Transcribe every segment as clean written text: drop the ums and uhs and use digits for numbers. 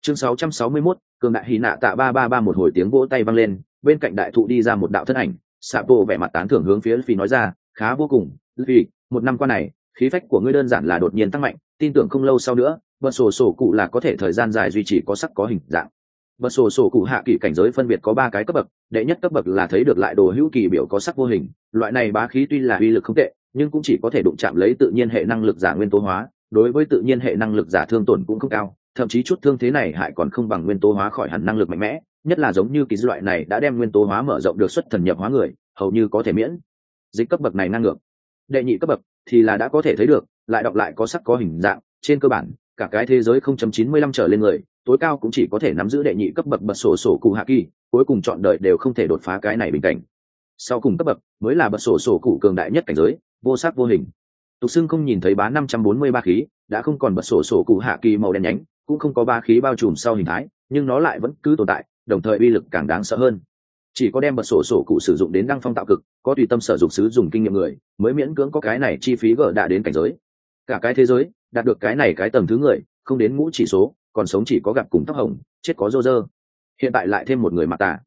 Chương 661, cường đại hí nạ tạ 333 một hồi tiếng vỗ tay vang lên, bên cạnh đại thụ đi ra một đạo thân ảnh, Sapo vẻ mặt tán thưởng hướng phía Luffy nói ra, khá vô cùng, Luffy, một năm qua này, khí phách của ngươi đơn giản là đột nhiên tăng mạnh, tin tưởng không lâu sau nữa, bật sổ cụ là có thể thời gian dài duy trì có sắc có hình dạng. Bật sổ cụ hạ kỳ cảnh giới phân biệt có 3 cái cấp bậc, đệ nhất cấp bậc là thấy được lại đồ hữu kỳ biểu có sắc vô hình, loại này bá khí tuy là uy lực không tệ, nhưng cũng chỉ có thể đụng chạm lấy tự nhiên hệ năng lực giả nguyên tố hóa, đối với tự nhiên hệ năng lực giả thương tổn cũng không cao, thậm chí chút thương thế này hại còn không bằng nguyên tố hóa khỏi hẳn năng lực mạnh mẽ, nhất là giống như kỳ loại này đã đem nguyên tố hóa mở rộng được xuất thần nhập hóa người, hầu như có thể miễn dịch cấp bậc này ngang ngược. Đệ nhị cấp bậc thì là đã có thể thấy được, lại đọc lại có sắc có hình dạng, trên cơ bản cả cái thế giới 0.95 trở lên người, tối cao cũng chỉ có thể nắm giữ đệ nhị cấp bậc bật sổ cụ hạ kỳ, cuối cùng chọn đời đều không thể đột phá cái này bình cảnh. Sau cùng cấp bậc mới là bật sổ cụ cường đại nhất cảnh giới, vô sắc vô hình. Tục xưng không nhìn thấy bá 543 khí, đã không còn bật sổ cụ hạ kỳ màu đen nhánh, cũng không có ba khí bao trùm sau hình thái, nhưng nó lại vẫn cứ tồn tại, đồng thời uy lực càng đáng sợ hơn. Chỉ có đem bật sổ cụ sử dụng đến đăng phong tạo cực, có tùy tâm sở dụng sử dụng kinh nghiệm người, mới miễn cưỡng có cái này chi phí gỡ đã đến cảnh giới. Cả cái thế giới đạt được cái này cái tầng thứ người, không đến ngũ chỉ số, còn sống chỉ có gặp cùng tóc hồng, chết có rô rơ. Hiện tại lại thêm một người mặc tà,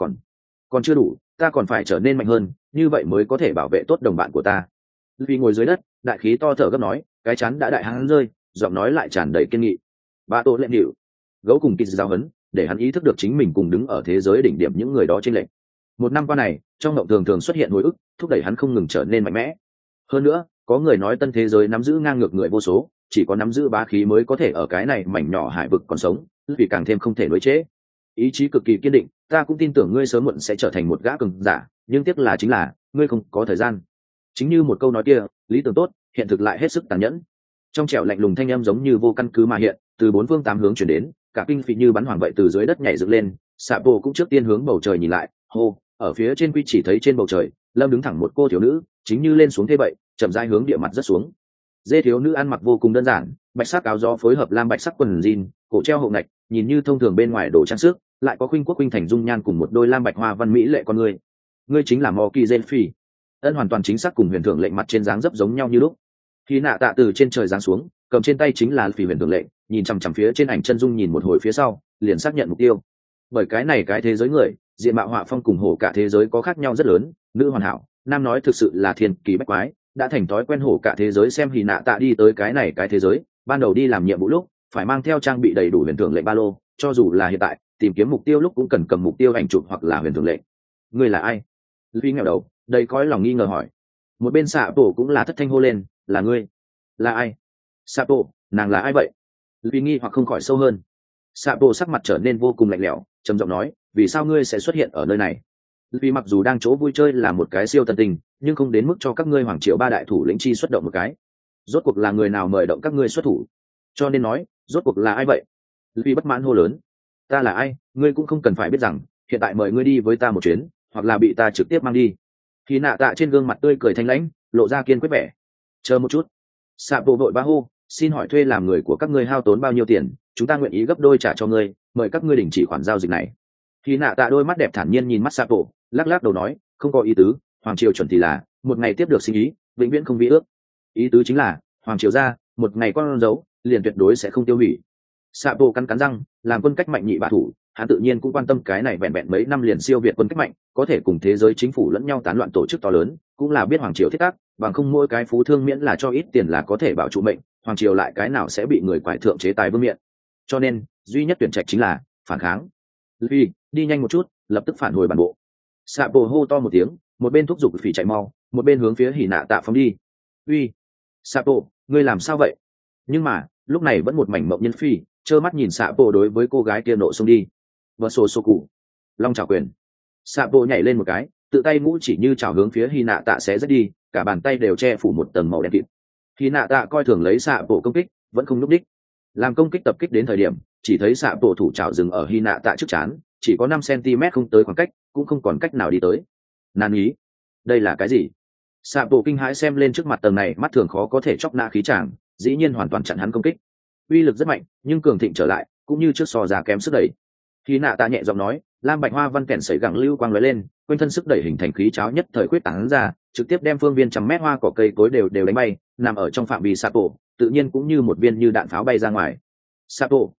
còn chưa đủ, ta còn phải trở nên mạnh hơn, như vậy mới có thể bảo vệ tốt đồng bạn của ta. Vì ngồi dưới đất, đại khí to thở gấp nói, cái chắn đã đại hắn rơi, giọng nói lại tràn đầy kiên nghị. Ba tô lệnh hiệu, gấu cùng kịch giao hấn, để hắn ý thức được chính mình cùng đứng ở thế giới đỉnh điểm những người đó trên lệnh. Một năm qua này, trong mộng thường xuất hiện hồi ức, thúc đẩy hắn không ngừng trở nên mạnh mẽ. Hơn nữa, có người nói tân thế giới nắm giữ ngang ngược người vô số, chỉ có nắm giữ bá khí mới có thể ở cái này mảnh nhỏ hải vực còn sống, vì càng thêm không thể nối chế. Ý chí cực kỳ kiên định, ta cũng tin tưởng ngươi sớm muộn sẽ trở thành một gã cường giả, nhưng tiếc là chính là ngươi không có thời gian. Chính như một câu nói kia, lý tưởng tốt, hiện thực lại hết sức tàn nhẫn. Trong trẻo lạnh lùng thanh âm giống như vô căn cứ mà hiện, từ bốn phương tám hướng chuyển đến, cả kinh phỉ như bắn hoàng vậy từ dưới đất nhảy dựng lên. Sapo cũng trước tiên hướng bầu trời nhìn lại, hô, ở phía trên quy chỉ thấy trên bầu trời, lâm đứng thẳng một cô thiếu nữ, chính như lên xuống thế vậy, chậm rãi hướng địa mặt rất xuống. Dê thiếu nữ ăn mặc vô cùng đơn giản, bạch sắc áo gió phối hợp lam bạch sắc quần jean, cổ treo hậu ngạch, nhìn như thông thường bên ngoài đồ trang sức, lại có khuynh quốc khuynh thành dung nhan cùng một đôi lam bạch hoa văn mỹ lệ con người. Ngươi chính là Moki Genfi. Ân hoàn toàn chính xác cùng huyền thượng lệnh mặt trên dáng dấp giống nhau như lúc. Khi nạ tạ từ trên trời giáng xuống, cầm trên tay chính là phỉ huyền thượng lệnh, nhìn chằm chằm phía trên ảnh chân dung nhìn một hồi phía sau, liền xác nhận mục tiêu. Bởi cái này cái thế giới người, diện mạo họa phong cùng hổ cả thế giới có khác nhau rất lớn, nữ hoàn hảo, nam nói thực sự là thiên kỳ bách quái, đã thành thói quen hổ cả thế giới xem hì nạ tạ đi tới cái này cái thế giới, ban đầu đi làm nhiệm vụ lúc phải mang theo trang bị đầy đủ huyền thượng lệnh ba lô, cho dù là hiện tại tìm kiếm mục tiêu lúc cũng cần cầm mục tiêu ảnh chụp hoặc là huyền thượng lệnh. Ngươi là ai? Luffy nghèo đầu, đầy cõi lòng nghi ngờ hỏi. Một bên xạ tổ cũng là thất thanh hô lên, là ngươi? Là ai? Sapo, nàng là ai vậy? Luffy nghi hoặc không khỏi sâu hơn. Sapo sắc mặt trở nên vô cùng lạnh lẽo, trầm giọng nói, vì sao ngươi sẽ xuất hiện ở nơi này? Luffy mặc dù đang chỗ vui chơi là một cái siêu tân tình, nhưng không đến mức cho các ngươi hoàng triều ba đại thủ lĩnh chi xuất động một cái. Rốt cuộc là người nào mời động các ngươi xuất thủ? Cho nên nói, rốt cuộc là ai vậy? Luffy bất mãn hô lớn. Ta là ai, ngươi cũng không cần phải biết rằng, hiện tại mời ngươi đi với ta một chuyến, hoặc là bị ta trực tiếp mang đi. Khi nạ tạ trên gương mặt tươi cười thanh lãnh, lộ ra kiên quyết vẻ. Chờ một chút. Sapo vội ba hô, xin hỏi thuê làm người của các ngươi hao tốn bao nhiêu tiền, chúng ta nguyện ý gấp đôi trả cho ngươi, mời các ngươi đình chỉ khoản giao dịch này. Khi nạ tạ đôi mắt đẹp thản nhiên nhìn mắt Sapo, lắc lắc đầu nói, không có ý tứ, hoàng triều chuẩn thì là một ngày tiếp được sinh ý, vĩnh viễn không vi ước. Ý tứ chính là hoàng triều ra một ngày con dấu liền tuyệt đối sẽ không tiêu hủy. Sapo cắn cắn răng, làm quân cách mạnh nhị bạ thủ, hắn tự nhiên cũng quan tâm cái này vẹn vẹn mấy năm liền siêu việt quân cách mạnh, có thể cùng thế giới chính phủ lẫn nhau tán loạn tổ chức to lớn, cũng là biết hoàng triều thiết tác, bằng không mỗi cái phú thương miễn là cho ít tiền là có thể bảo trụ mệnh, hoàng triều lại cái nào sẽ bị người quải thượng chế tài vương miện. Cho nên duy nhất tuyển trạch chính là phản kháng. Luffy, đi nhanh một chút, lập tức phản hồi bản bộ. Sapo hô to một tiếng, một bên thúc giục Phỉ chạy mau, một bên hướng phía Hỉ Nạ Tạ phóng đi. Uy, Sapo, ngươi làm sao vậy? Nhưng mà lúc này vẫn một mảnh mộng nhân Phi, trơ mắt nhìn Sapo đối với cô gái kia nộ xông đi. Và sổ cụ, long chảo quyền. Sapo nhảy lên một cái, tự tay ngũ chỉ như chảo hướng phía Hỉ Nạ Tạ xé rất đi, cả bàn tay đều che phủ một tầng màu đen kịt. Hỉ Nạ Tạ coi thường lấy Sapo công kích, vẫn không núp đích. Làm công kích tập kích đến thời điểm, chỉ thấy Sapo thủ chảo dừng ở Hỉ Nạ Tạ trước chán, chỉ có 5 cm không tới khoảng cách, cũng không còn cách nào đi tới. Nan ý, đây là cái gì? Sapo kinh hãi xem lên trước mặt tầng này mắt thường khó có thể chọc nã khí tràng, dĩ nhiên hoàn toàn chặn hắn công kích. Uy lực rất mạnh, nhưng cường thịnh trở lại, cũng như trước so ra kém sức đẩy. Khi nạ tạ nhẹ giọng nói, lam bạch hoa văn kèn sấy gẳng lưu quang lóe lên, quanh thân sức đẩy hình thành khí cháo nhất thời quyết tán ra, trực tiếp đem phương viên trăm mét hoa cỏ cây cối đều đánh bay, nằm ở trong phạm vi Sapo, tự nhiên cũng như một viên như đạn pháo bay ra ngoài. Sapo,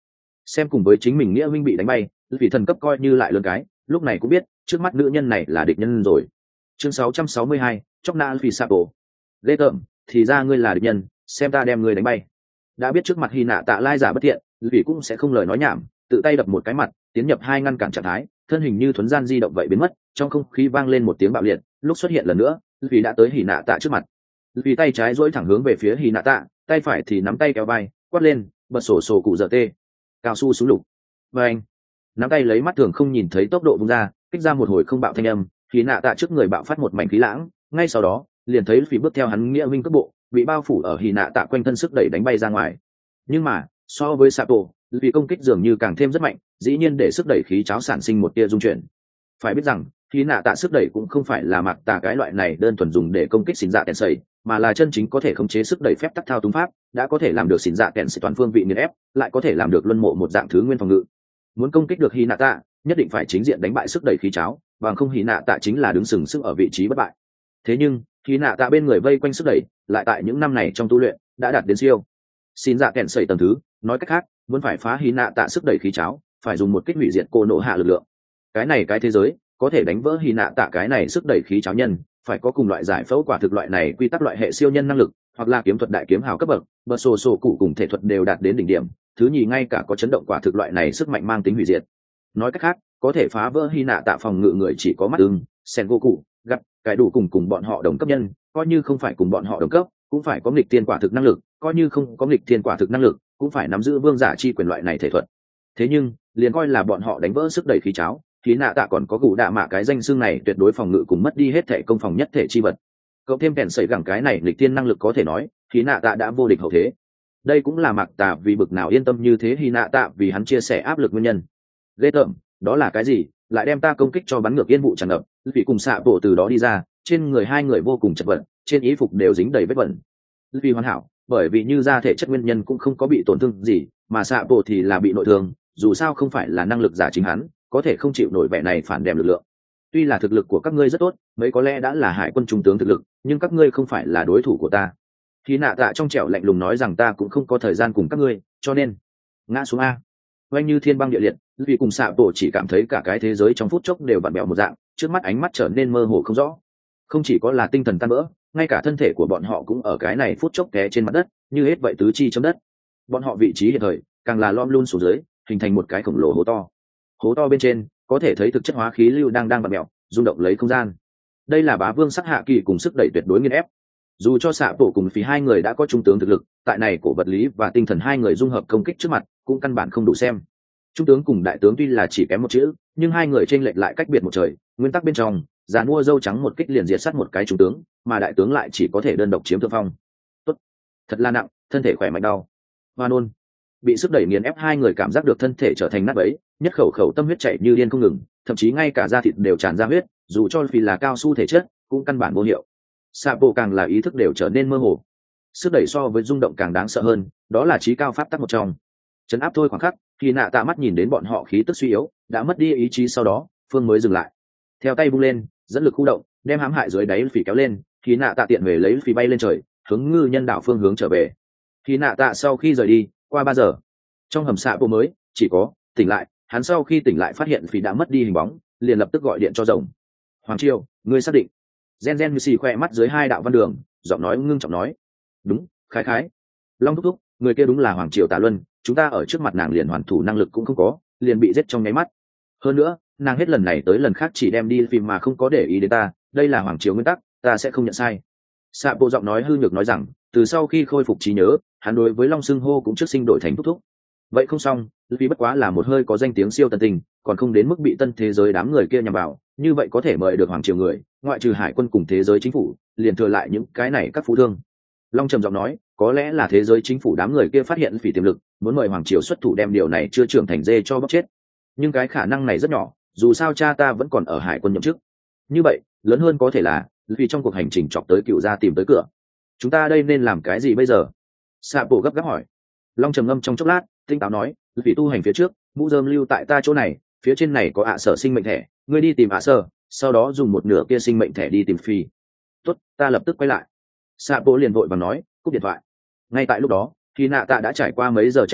xem cùng với chính mình nghĩa huynh bị đánh bay, vì thần cấp coi như lại lớn cái, lúc này cũng biết trước mắt nữ nhân này là địch nhân rồi. Chương 662, chóc na vì Sapo. Ghê tởm, thì ra ngươi là địch nhân, xem ta đem ngươi đánh bay. Đã biết trước mặt Hy Nạ Tạ lai giả bất thiện, vì cũng sẽ không lời nói nhảm, tự tay đập một cái mặt, tiến nhập hai ngăn cản trạng thái, thân hình như thuấn gian di động vậy biến mất, trong không khí vang lên một tiếng bạo liệt, lúc xuất hiện lần nữa, vì đã tới Hy Nạ Tạ trước mặt. Vì tay trái duỗi thẳng hướng về phía Hy Nạ Tạ, tay phải thì nắm tay kéo vai, quát lên, bật sổ sổ cụ dở tê, cao su xuống lục. Và anh, nắm tay lấy mắt thường không nhìn thấy tốc độ vung ra, kích ra một hồi không bạo thanh âm, Hy Nạ Tạ trước người bạo phát một mảnh khí lãng, ngay sau đó, liền thấy Phi bước theo hắn nghĩa huynh cước bộ, bị bao phủ ở Hy Nạ Tạ quanh thân sức đẩy đánh bay ra ngoài. Nhưng mà, so với Sapo, vì công kích dường như càng thêm rất mạnh, dĩ nhiên để sức đẩy khí cháo sản sinh một tia dung chuyển. Phải biết rằng, Hy Nạ Tạ sức đẩy cũng không phải là mặc tà cái loại này đơn thuần dùng để công kích xỉn dạ kẹn sẩy, mà là chân chính có thể khống chế sức đẩy phép tắc thao túng pháp, đã có thể làm được xỉn dạ kẹn sẩy toàn phương vị nghiền ép, lại có thể làm được luân mộ một dạng thứ nguyên phòng ngự. Muốn công kích được Hy Nạ Tạ, nhất định phải chính diện đánh bại sức đẩy khí cháo, bằng không Hy Nạ Tạ chính là đứng sừng sững ở vị trí bất bại. Thế nhưng, Hy Nạ Tạ bên người vây quanh sức đẩy, lại tại những năm này trong tu luyện đã đạt đến siêu xin dạ kẹn sẩy tầng thứ, nói cách khác, muốn phải phá Hy Nạ Tạ sức đẩy khí cháo, phải dùng một kích hủy diệt cô nộ hạ lực lượng. Cái này cái thế giới có thể đánh vỡ Hy Nạ Tạ cái này sức đẩy khí cháo nhân, phải có cùng loại giải phẫu quả thực loại này quy tắc loại hệ siêu nhân năng lực, hoặc là kiếm thuật đại kiếm hào cấp bậc, bờ sổ sổ cụ cùng thể thuật đều đạt đến đỉnh điểm. Thứ nhì ngay cả có chấn động quả thực loại này sức mạnh mang tính hủy diệt. Nói cách khác, có thể phá vỡ Hy Nạ Tạ phòng ngự người chỉ có mắt ưng, Sengoku, gặp cái đủ cùng bọn họ đồng cấp nhân, coi như không phải cùng bọn họ đồng cấp, cũng phải có nghịch thiên quả thực năng lực, coi như không có nghịch thiên quả thực năng lực, cũng phải nắm giữ vương giả chi quyền loại này thể thuật. Thế nhưng, liền coi là bọn họ đánh vỡ sức đẩy khí cháo, Hy Nạ Tạ còn có gù đạ mạ cái danh xưng này tuyệt đối phòng ngự cùng mất đi hết thể công phòng nhất thể chi vật. Cộng thêm kèn sẩy gẳng cái này nghịch thiên năng lực có thể nói, Hy Nạ Tạ đã vô địch hậu thế. Đây cũng là Mạc Tà vì bực nào yên tâm như thế Hy Nạ Tạ vì hắn chia sẻ áp lực nguyên nhân. Ghê tởm, đó là cái gì, lại đem ta công kích cho bắn ngược yên vụ tràn ngập, vì cùng xạ bộ từ đó đi ra, trên người hai người vô cùng chật vật, trên y phục đều dính đầy vết bẩn. Vì hoàn hảo, bởi vì như da thể chất nguyên nhân cũng không có bị tổn thương gì, mà xạ bộ thì là bị nội thương, dù sao không phải là năng lực giả chính hắn, có thể không chịu nổi vẻ này phản đệm lực lượng. Tuy là thực lực của các ngươi rất tốt, mấy có lẽ đã là hải quân trung tướng thực lực, nhưng các ngươi không phải là đối thủ của ta. Hy Nạ Tạ trong trẻo lạnh lùng nói rằng ta cũng không có thời gian cùng các ngươi, cho nên ngã xuống a. Oanh như thiên băng địa liệt, vì cùng xạ bộ chỉ cảm thấy cả cái thế giới trong phút chốc đều vặn vẹo một dạng, trước mắt ánh mắt trở nên mơ hồ không rõ. Không chỉ có là tinh thần tan vỡ, ngay cả thân thể của bọn họ cũng ở cái này phút chốc té trên mặt đất, như hết vậy tứ chi chấm đất. Bọn họ vị trí hiện thời càng là lom luôn xuống dưới, hình thành một cái khổng lồ hố to. Hố to bên trên có thể thấy thực chất hóa khí lưu đang vặn vẹo, rung động lấy không gian. Đây là bá vương sắc hạ kỳ cùng sức đẩy tuyệt đối nghiền ép. Dù cho xạ bộ cùng phí hai người đã có trung tướng thực lực, tại này của vật lý và tinh thần hai người dung hợp công kích trước mặt cũng căn bản không đủ xem. Trung tướng cùng đại tướng tuy là chỉ kém một chữ, nhưng hai người chênh lệch lại cách biệt một trời. Nguyên tắc bên trong, già mua dâu trắng một kích liền diệt sát một cái trung tướng, mà đại tướng lại chỉ có thể đơn độc chiếm thượng phong. Tốt, thật là nặng, thân thể khỏe mạnh đau. Hoa nôn, bị sức đẩy nghiền ép hai người cảm giác được thân thể trở thành nát bấy, nhất khẩu khẩu tâm huyết chảy như điên không ngừng, thậm chí ngay cả da thịt đều tràn ra huyết, dù cho vì là cao su thể chất, cũng căn bản vô hiệu. Sạ bộ càng là ý thức đều trở nên mơ hồ. Sức đẩy so với rung động càng đáng sợ hơn, đó là trí cao pháp tắc một trong. Chấn áp thôi khoảng khắc, Hy Nạ Tạ mắt nhìn đến bọn họ khí tức suy yếu, đã mất đi ý chí sau đó, phương mới dừng lại. Theo tay vung lên, dẫn lực khu động, đem hãm hại dưới đáy phỉ kéo lên, Hy Nạ Tạ tiện về lấy phỉ bay lên trời, hướng ngư nhân đảo phương hướng trở về. Hy Nạ Tạ sau khi rời đi, qua 3 giờ, trong hầm xạ bộ mới chỉ có tỉnh lại, hắn sau khi tỉnh lại phát hiện phỉ đã mất đi hình bóng, liền lập tức gọi điện cho rồng. Hoàng Triều, ngươi xác định? Gen như xì khoe mắt dưới hai đạo văn đường, giọng nói ngưng trọng nói. Đúng, khái khái. Long thúc thúc, người kia đúng là Hoàng Triều Tà Luân, chúng ta ở trước mặt nàng liền hoàn thủ năng lực cũng không có, liền bị giết trong nháy mắt. Hơn nữa, nàng hết lần này tới lần khác chỉ đem đi phim mà không có để ý đến ta, đây là Hoàng Triều nguyên tắc, ta sẽ không nhận sai. Sạ bộ giọng nói hư nhược nói rằng, từ sau khi khôi phục trí nhớ, hắn đối với Long Xưng hô cũng trước sinh đổi thành thúc thúc. Vậy không xong, vì bất quá là một hơi có danh tiếng siêu tân tình, còn không đến mức bị tân thế giới đám người kia nhằm vào, như vậy có thể mời được Hoàng Triều người, ngoại trừ hải quân cùng thế giới chính phủ, liền thừa lại những cái này các phú thương. Long trầm giọng nói, có lẽ là thế giới chính phủ đám người kia phát hiện phỉ tiềm lực, muốn mời Hoàng Triều xuất thủ đem điều này chưa trưởng thành dê cho bóc chết. Nhưng cái khả năng này rất nhỏ, dù sao cha ta vẫn còn ở hải quân nhậm chức. Như vậy, lớn hơn có thể là vì trong cuộc hành trình chọc tới cựu gia tìm tới cửa. Chúng ta đây nên làm cái gì bây giờ? Sạ bộ gấp gáp hỏi. Long trầm ngâm trong chốc lát, tinh táo nói, vì tu hành phía trước, mũ rơm lưu tại ta chỗ này, phía trên này có sở sinh mệnh thẻ, ngươi đi tìm sở, sau đó dùng một nửa kia sinh mệnh thẻ đi tìm phi. Tốt, ta lập tức quay lại. Sạ bộ liền vội và nói, cúp điện thoại. Ngay tại lúc đó, Hy Nạ Tạ đã trải qua mấy giờ chạy đi,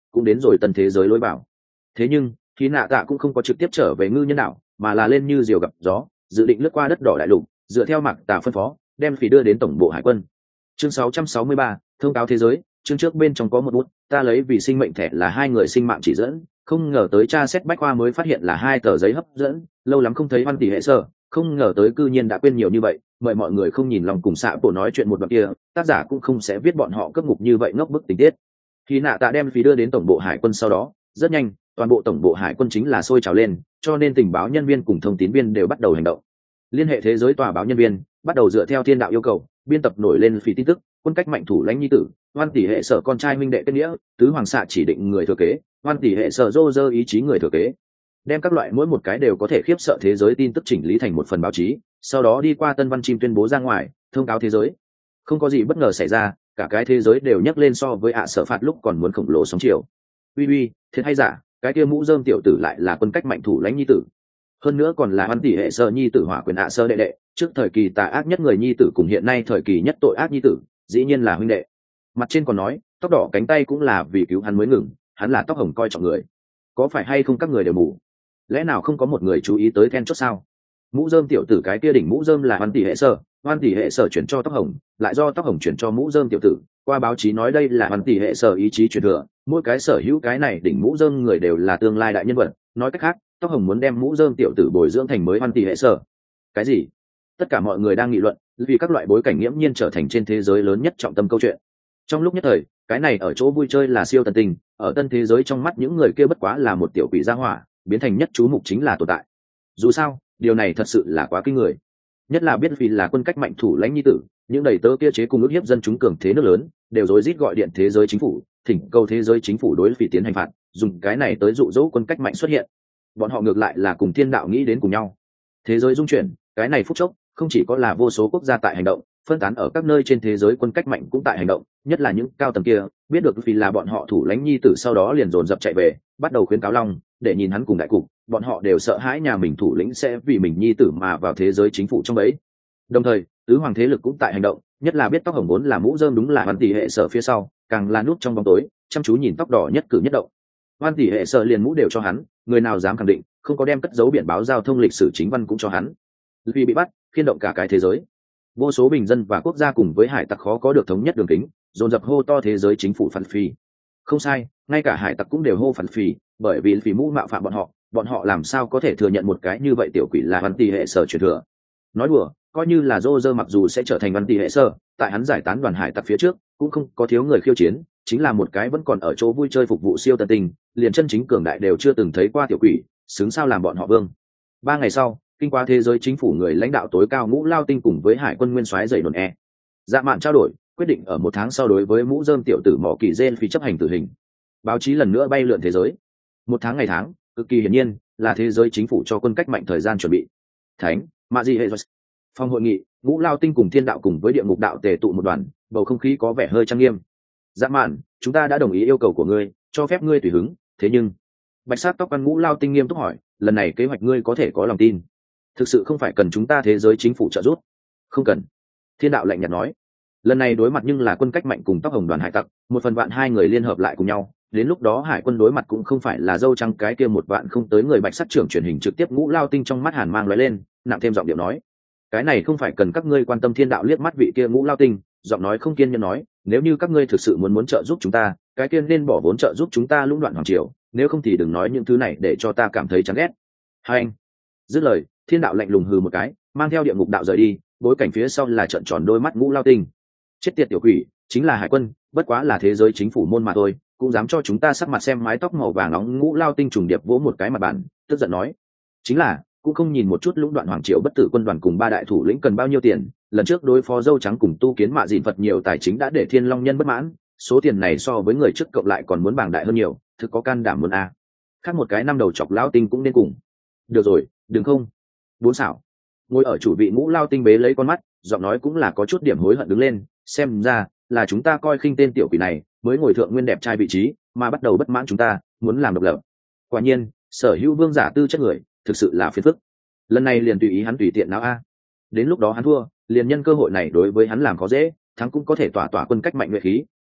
cũng đến rồi tân thế giới lối vào. Thế nhưng khi nạ tạ cũng không có trực tiếp trở về ngư nhân đảo, mà là lên như diều gặp gió, dự định lướt qua đất đỏ đại lục, dựa theo Mạc Tà phân phó đem phỉ đưa đến tổng bộ hải quân. Chương 663, thông cáo thế giới. Chương trước bên trong có một bút, ta lấy vì sinh mệnh thẻ là 2 người sinh mạng chỉ dẫn, không ngờ tới tra xét bách khoa mới phát hiện là 2 tờ giấy hấp dẫn, lâu lắm không thấy Văn Tỷ Hệ Sở, không ngờ tới cư nhiên đã quên nhiều như vậy, mời mọi người không nhìn lòng cùng xạ bộ nói chuyện một đoạn kia, tác giả cũng không sẽ viết bọn họ cấp ngục như vậy ngốc bức tình tiết. Khi nạ tạ đem phí đưa đến tổng bộ hải quân sau đó, rất nhanh, toàn bộ tổng bộ hải quân chính là sôi trào lên, cho nên tình báo nhân viên cùng thông tín viên đều bắt đầu hành động. Liên hệ thế giới tòa báo nhân viên, bắt đầu dựa theo thiên đạo yêu cầu, biên tập nổi lên phí tin tức, quân cách mạnh thủ lãnh nhi tử, Hoan Tỷ Hệ Sở con trai huynh đệ kết nghĩa, tứ hoàng xạ chỉ định người thừa kế, Hoan Tỷ Hệ Sở dô dơ ý chí người thừa kế. Đem các loại mỗi một cái đều có thể khiếp sợ thế giới tin tức chỉnh lý thành một phần báo chí, sau đó đi qua tân văn chim tuyên bố ra ngoài, thông cáo thế giới. Không có gì bất ngờ xảy ra, cả cái thế giới đều nhắc lên so với Sở Phạt lúc còn muốn khổng lồ sóng chiều. Uy, thiệt hay giả, cái kia mũ rơm tiểu tử lại là quân cách mạnh thủ lãnh nhi tử. Hơn nữa còn là Hoan Tỷ Hệ Sở nhi tử hỏa quyền Sơ đệ đệ, trước thời kỳ tà ác nhất người nhi tử cùng hiện nay thời kỳ nhất tội ác nhi tử, dĩ nhiên là huynh đệ. Mặt trên còn nói, tóc đỏ cánh tay cũng là vì cứu hắn mới ngừng, hắn là tóc hồng coi trọng người. Có phải hay không các người đều mù? Lẽ nào không có một người chú ý tới then chốt sao? Mũ rơm tiểu tử cái kia đỉnh mũ rơm là Hoan Tỷ Hệ Sở, Hoan Tỷ Hệ Sở chuyển cho tóc hồng, lại do tóc hồng chuyển cho mũ rơm tiểu tử. Qua báo chí nói đây là Hoan Tỷ Hệ Sở ý chí truyền thừa, mỗi cái sở hữu cái này đỉnh mũ rơm người đều là tương lai đại nhân vật. Nói cách khác, tóc hồng muốn đem mũ rơm tiểu tử bồi dưỡng thành mới Hoan Tỷ Hệ Sở. Cái gì? Tất cả mọi người đang nghị luận, vì các loại bối cảnh nghiễm nhiên trở thành trên thế giới lớn nhất trọng tâm câu chuyện. Trong lúc nhất thời, cái này ở chỗ vui chơi là siêu tần tình, ở tân thế giới trong mắt những người kia bất quá là một tiểu quỷ gia hỏa, biến thành nhất chú mục chính là tồn tại. Dù sao, điều này thật sự là quá kinh người. Nhất là biết vì là quân cách mạnh thủ lãnh nhi tử, những đầy tớ kia chế cùng ức hiếp dân chúng cường thế nước lớn, đều rối rít gọi điện thế giới chính phủ, thỉnh cầu thế giới chính phủ đối vì tiến hành phạt, dùng cái này tới dụ dỗ quân cách mạnh xuất hiện. Bọn họ ngược lại là cùng thiên đạo nghĩ đến cùng nhau. Thế giới dung chuyển, cái này phút chốc, không chỉ có là vô số quốc gia tại hành động, phân tán ở các nơi trên thế giới quân cách mạnh cũng tại hành động, nhất là những cao tầng kia biết được vì là bọn họ thủ lãnh nhi tử sau đó liền dồn dập chạy về, bắt đầu khuyến cáo Long để nhìn hắn cùng đại cục, bọn họ đều sợ hãi nhà mình thủ lĩnh sẽ vì mình nhi tử mà vào thế giới chính phủ trong ấy. Đồng thời tứ hoàng thế lực cũng tại hành động, nhất là biết tóc hồng vốn là mũ rơm đúng là Hoan Tỷ Hệ Sở phía sau, càng là nút trong bóng tối chăm chú nhìn tóc đỏ nhất cử nhất động. Hoan Tỷ Hệ Sở liền mũ đều cho hắn, người nào dám khẳng định không có đem cất dấu biển báo giao thông lịch sử chính văn cũng cho hắn. Vì bị bắt khiên động cả cái thế giới, vô số bình dân và quốc gia cùng với hải tặc khó có được thống nhất đường kính, dồn dập hô to thế giới chính phủ phản phi. Không sai, ngay cả hải tặc cũng đều hô phản phi, bởi vì phỉ mũ mạo phạm bọn họ làm sao có thể thừa nhận một cái như vậy tiểu quỷ là Hoan Tỷ Hệ Sở truyền thừa. Nói đùa, coi như là Roger mặc dù sẽ trở thành Hoan Tỷ Hệ Sở, tại hắn giải tán đoàn hải tặc phía trước cũng không có thiếu người khiêu chiến, chính là một cái vẫn còn ở chỗ vui chơi phục vụ siêu tân tình, liền chân chính cường đại đều chưa từng thấy qua tiểu quỷ, xứng sao làm bọn họ vương. 3 ngày sau, kinh qua thế giới chính phủ người lãnh đạo tối cao Ngũ Lao Tinh cùng với hải quân nguyên soái dậy đồn dạ mạn trao đổi, quyết định ở 1 tháng sau đối với mũ rơm tiểu tử mỏ kỳ gen phi chấp hành tử hình. Báo chí lần nữa bay lượn thế giới. 1 tháng ngày tháng, cực kỳ hiển nhiên là thế giới chính phủ cho quân cách mạnh thời gian chuẩn bị. Thánh mạ gì hệ phòng hội nghị, Ngũ Lao Tinh cùng thiên đạo cùng với địa ngục đạo tề tụ một đoàn, bầu không khí có vẻ hơi trang nghiêm. Dạ mạn, chúng ta đã đồng ý yêu cầu của ngươi, cho phép ngươi tùy hứng, thế nhưng bạch sát tóc ăn Ngũ Lao Tinh nghiêm túc hỏi, lần này kế hoạch ngươi có thể có lòng tin? Thực sự không phải cần chúng ta thế giới chính phủ trợ giúp? Không cần. Thiên đạo lạnh nhạt nói, lần này đối mặt nhưng là quân cách mạnh cùng tóc hồng đoàn hải tặc, 1/1000 hai người liên hợp lại cùng nhau, đến lúc đó hải quân đối mặt cũng không phải là dâu trắng cái kia 1/1000 không tới người bạch sát trưởng truyền hình trực tiếp. Ngũ Lao Tinh trong mắt hàn mang lóe lên, nặng thêm giọng điệu nói, cái này không phải cần các ngươi quan tâm. Thiên đạo liếc mắt vị kia Ngũ Lao Tinh, giọng nói không kiên nhẫn nói, nếu như các ngươi thực sự muốn trợ giúp chúng ta, cái kia nên bỏ vốn trợ giúp chúng ta lũng đoạn hoàng triều, nếu không thì đừng nói những thứ này để cho ta cảm thấy chán ghét. Hai anh. Dứt lời, thiên đạo lạnh lùng hừ một cái, mang theo địa ngục đạo rời đi, bối cảnh phía sau là trợn tròn đôi mắt Ngũ Lao Tinh. Chết tiệt tiểu quỷ, chính là hải quân, bất quá là thế giới chính phủ môn mà thôi, cũng dám cho chúng ta sắc mặt xem mái tóc màu vàng nóng. Ngũ Lao Tinh trùng điệp vỗ một cái mặt bàn, tức giận nói, chính là cũng không nhìn một chút lũng đoạn hoàng triều bất tử quân đoàn cùng 3 đại thủ lĩnh cần bao nhiêu tiền, lần trước đối phó dâu trắng cùng tu kiến mạ dịn Phật nhiều tài chính đã để Thiên Long nhân bất mãn, số tiền này so với người trước cộng lại còn muốn bảng đại hơn nhiều, thực có can đảm muốn a. Khác một cái năm đầu chọc Lao Tinh cũng nên cùng. Được rồi, đừng không. Bốn xảo. Ngồi ở chủ vị Ngũ Lao Tinh bế lấy con mắt, giọng nói cũng là có chút điểm hối hận đứng lên, xem ra là chúng ta coi khinh tên tiểu quỷ này, mới ngồi thượng nguyên đẹp trai vị trí mà bắt đầu bất mãn chúng ta, muốn làm độc lập. Quả nhiên, sở hữu vương giả tư chất người, thực sự là phiền phức. Lần này liền tùy ý hắn tùy tiện nào a. Đến lúc đó hắn thua, liền nhân cơ hội này đối với hắn làm khó dễ, thắng cũng có thể tỏa quân cách mạnh nhuệ khí,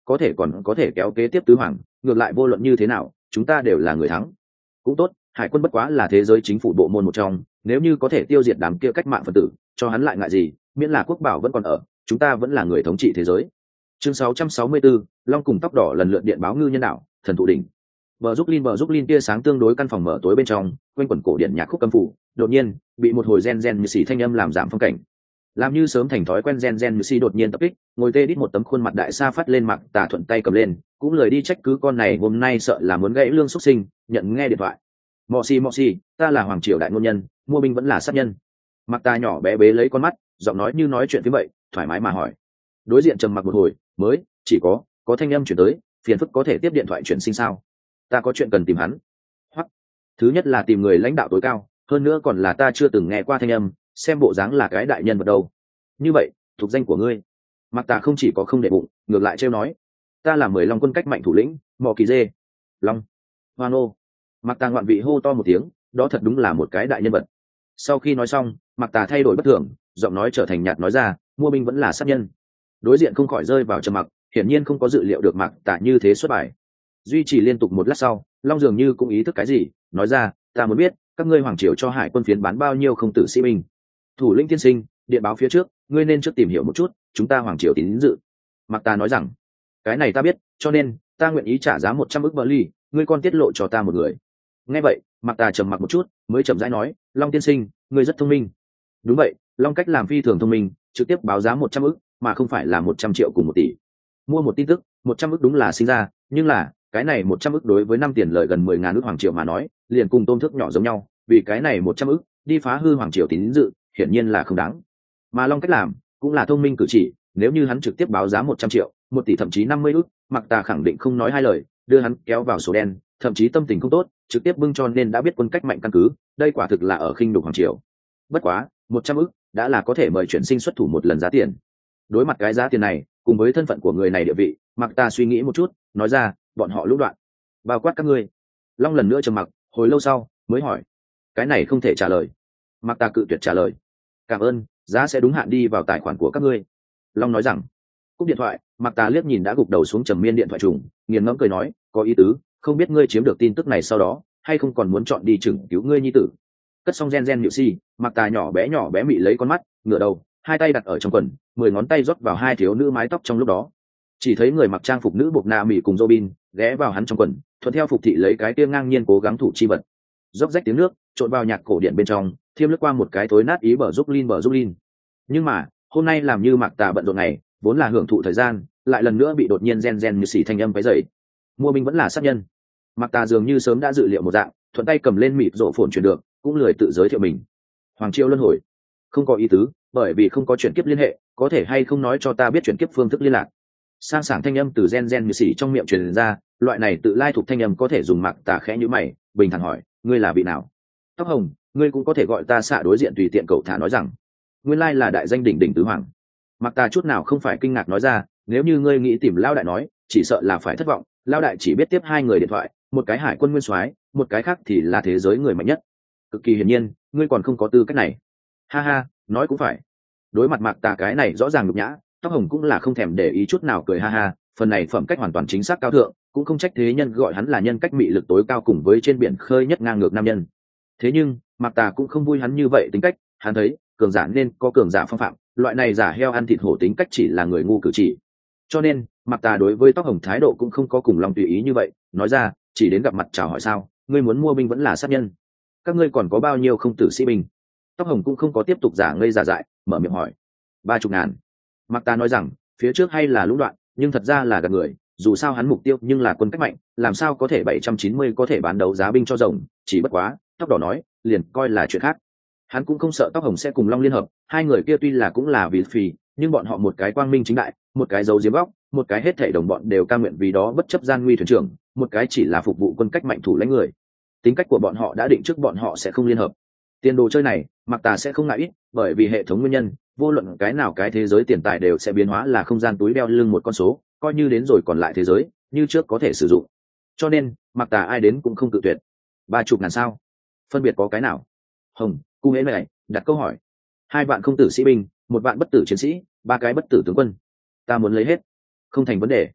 có thể còn có thể kéo kế tiếp tứ hoàng, ngược lại vô luận như thế nào chúng ta đều là người thắng. Cũng tốt, hải quân bất quá là thế giới chính phủ bộ môn một trong, nếu như có thể tiêu diệt đám kia cách mạng phân tử, cho hắn lại ngại gì, miễn là quốc bảo vẫn còn ở, chúng ta vẫn là người thống trị thế giới. Chương 664, Long cùng tóc đỏ lần lượt điện báo ngư nhân đảo, thần thụ đỉnh. Bờ giúp Linh tia sáng tương đối căn phòng mở tối bên trong, quanh quẩn cổ điện nhạc khúc cấm phủ, đột nhiên bị một hồi gen như xì thanh âm làm giảm phong cảnh. Làm như sớm thành thói quen gen như xì đột nhiên tập kích, ngồi tê đít một tấm khuôn mặt đại sa phát lên mặt tà thuận tay cầm lên, cũng lời đi trách cứ con này hôm nay sợ là muốn gãy lương xuất sinh, nhận nghe điện thoại. Mọ xì, ta là hoàng triều đại ngôn nhân, mua binh vẫn là sát nhân. Mặc ta nhỏ bé bế lấy con mắt, giọng nói như nói chuyện thế vậy, thoải mái mà hỏi. Đối diện trầm mặc một hồi, mới chỉ có thanh âm chuyển tới, phiền phức có thể tiếp điện thoại chuyển sinh sao? Ta có chuyện cần tìm hắn. Hoặc thứ nhất là tìm người lãnh đạo tối cao, hơn nữa còn là ta chưa từng nghe qua thanh âm, xem bộ dáng là cái đại nhân vật đâu. Như vậy, thuộc danh của ngươi. Mặc ta không chỉ có không để bụng, ngược lại trêu nói, ta là 10 Long quân cách mạnh thủ lĩnh, Mọ Kỳ Dê. Long, Hoan ô. Mặc ta ngoạn vị hô to một tiếng, đó thật đúng là một cái đại nhân vật. Sau khi nói xong, Mặc ta thay đổi bất thường, giọng nói trở thành nhạt nói ra, mua binh vẫn là sát nhân. Đối diện không khỏi rơi vào trầm mặc, hiển nhiên không có dự liệu được Mặc ta như thế xuất bài. Duy trì liên tục một lát sau, Long dường như cũng ý thức cái gì, nói ra, ta muốn biết các ngươi hoàng triều cho hải quân phiến bán bao nhiêu không tử sĩ binh. Thủ lĩnh tiên sinh, điện báo phía trước, ngươi nên trước tìm hiểu một chút, chúng ta hoàng triều tín dự. Mặc ta nói rằng, cái này ta biết, cho nên ta nguyện ý trả giá 100 ức bờ ly, ngươi con tiết lộ cho ta một người. Nghe vậy, Mặc ta trầm mặc một chút, mới chậm rãi nói, Long tiên sinh, ngươi rất thông minh. Đúng vậy, Long cách làm phi thường thông minh, trực tiếp báo giá 100 ức, mà không phải là 100 triệu cùng 1 tỷ. Mua một tin tức, 100 ức đúng là sinh ra, nhưng là cái này 100 ức đối với 5 tiền lợi gần 10.000 ức hoàng triều mà nói, liền cùng tôm thước nhỏ giống nhau, vì cái này 100 ức đi phá hư hoàng triều tín dự, hiển nhiên là không đáng. Mà Long cách làm cũng là thông minh cử chỉ, nếu như hắn trực tiếp báo giá 100 triệu, 1 tỷ thậm chí 50 ức, Mặc ta khẳng định không nói hai lời, đưa hắn kéo vào sổ đen, thậm chí tâm tình không tốt, trực tiếp bưng cho nên đã biết quân cách mạnh căn cứ, đây quả thực là ở khinh đục hoàng triều. Bất quá, 100 ức đã là có thể mời chuyển sinh xuất thủ một lần giá tiền. Đối mặt cái giá tiền này, cùng với thân phận của người này địa vị, Mặc ta suy nghĩ một chút, nói ra, bọn họ lũng đoạn, bao quát các ngươi. Long lần nữa trầm mặc, hồi lâu sau mới hỏi, cái này không thể trả lời. Mặc ta cự tuyệt trả lời. Cảm ơn, giá sẽ đúng hạn đi vào tài khoản của các ngươi. Long nói rằng. Cúp điện thoại, Mặc ta liếc nhìn đã gục đầu xuống trầm miên điện thoại trùng, nghiền ngẫm cười nói, có ý tứ, không biết ngươi chiếm được tin tức này sau đó hay không còn muốn chọn đi chừng cứu ngươi nhi tử. Cất xong gen nhự si, Mặc ta nhỏ bé mị lấy con mắt, ngửa đầu, hai tay đặt ở trong quần, 10 ngón tay rót vào hai thiếu nữ mái tóc trong lúc đó. Chỉ thấy người mặc trang phục nữ buộc na mỉ cùng Robin ghé vào hắn trong quần, thuận theo phục thị lấy cái kia ngang nhiên cố gắng thủ chi vật. Róc rách tiếng nước trộn vào nhạc cổ điện bên trong, thiêm lướt qua một cái tối nát ý bờ giúp Lin. Nhưng mà hôm nay làm như Mặc Tà bận rộn này, vốn là hưởng thụ thời gian, lại lần nữa bị đột nhiên gen như xỉ thanh âm váy dậy. Mua binh vẫn là sát nhân. Mặc Tà dường như sớm đã dự liệu một dạng, thuận tay cầm lên mịt rộ phồn chuyển được, cũng lười tự giới thiệu mình. Hoàng Triều luân hồi, không có ý tứ, bởi vì không có chuyển kiếp liên hệ, có thể hay không nói cho ta biết chuyển kiếp phương thức liên lạc. Sang sảng thanh âm từ gen như xỉ trong miệng truyền ra, loại này tự lai thuộc thanh âm có thể dùng Mặc Tà khẽ nhíu mày, bình thản hỏi, ngươi là vị nào? Tóc hồng, ngươi cũng có thể gọi ta xạ đối diện tùy tiện cậu thả nói rằng, nguyên lai là đại danh đỉnh tứ hoàng. Mặc ta chút nào không phải kinh ngạc nói ra, nếu như ngươi nghĩ tìm Lao đại nói, chỉ sợ là phải thất vọng. Lao đại chỉ biết tiếp hai người điện thoại, một cái hải quân nguyên soái, một cái khác thì là thế giới người mạnh nhất. Cực kỳ hiển nhiên, ngươi còn không có tư cách này. Ha ha, nói cũng phải. Đối mặt Mặc ta cái này rõ ràng nhục nhã, Tóc hồng cũng là không thèm để ý chút nào, cười ha ha. Phần này phẩm cách hoàn toàn chính xác cao thượng, cũng không trách thế nhân gọi hắn là nhân cách mị lực tối cao cùng với trên biển khơi nhất ngang ngược nam nhân. Thế nhưng Mặc Tà cũng không vui hắn như vậy tính cách, hắn thấy cường giả nên có cường giả phong phạm, loại này giả heo ăn thịt hổ tính cách chỉ là người ngu cử chỉ. Cho nên Mặc Tà đối với Tóc hồng thái độ cũng không có cùng lòng tùy ý như vậy, nói ra, chỉ đến gặp mặt chào hỏi sao, ngươi muốn mua binh vẫn là sát nhân, các ngươi còn có bao nhiêu không tử sĩ binh? Tóc hồng cũng không có tiếp tục giả ngây giả dại, mở miệng hỏi. 30.000. Mặc Tà nói rằng, phía trước hay là lũng đoạn, nhưng thật ra là gạt người, dù sao hắn mục tiêu nhưng là quân cách mạnh, làm sao có thể 790 có thể bán đấu giá binh cho rồng, chỉ bất quá, Tóc đỏ nói, liền coi là chuyện khác. Hắn cũng không sợ Tóc hồng sẽ cùng Long liên hợp, hai người kia tuy là cũng là vì phì, nhưng bọn họ một cái quang minh chính đại, một cái giấu giếm góc, một cái hết thảy đồng bọn đều cam nguyện vì đó bất chấp gian nguy thuyền trưởng, một cái chỉ là phục vụ quân cách mạnh thủ lãnh người. Tính cách của bọn họ đã định trước bọn họ sẽ không liên hợp. Tiền đồ chơi này, Mặc Tà sẽ không ngại ít, bởi vì hệ thống nguyên nhân, vô luận cái nào cái thế giới tiền tài đều sẽ biến hóa là không gian túi đeo lưng một con số, coi như đến rồi còn lại thế giới, như trước có thể sử dụng. Cho nên, Mặc Tà ai đến cũng không cự tuyệt. 30.000 sao? Phân biệt có cái nào? Hồng, cung hễ này, đặt câu hỏi. 2 vạn không tử sĩ binh, 1 vạn bất tử chiến sĩ, 3 cái bất tử tướng quân. Ta muốn lấy hết. Không thành vấn đề.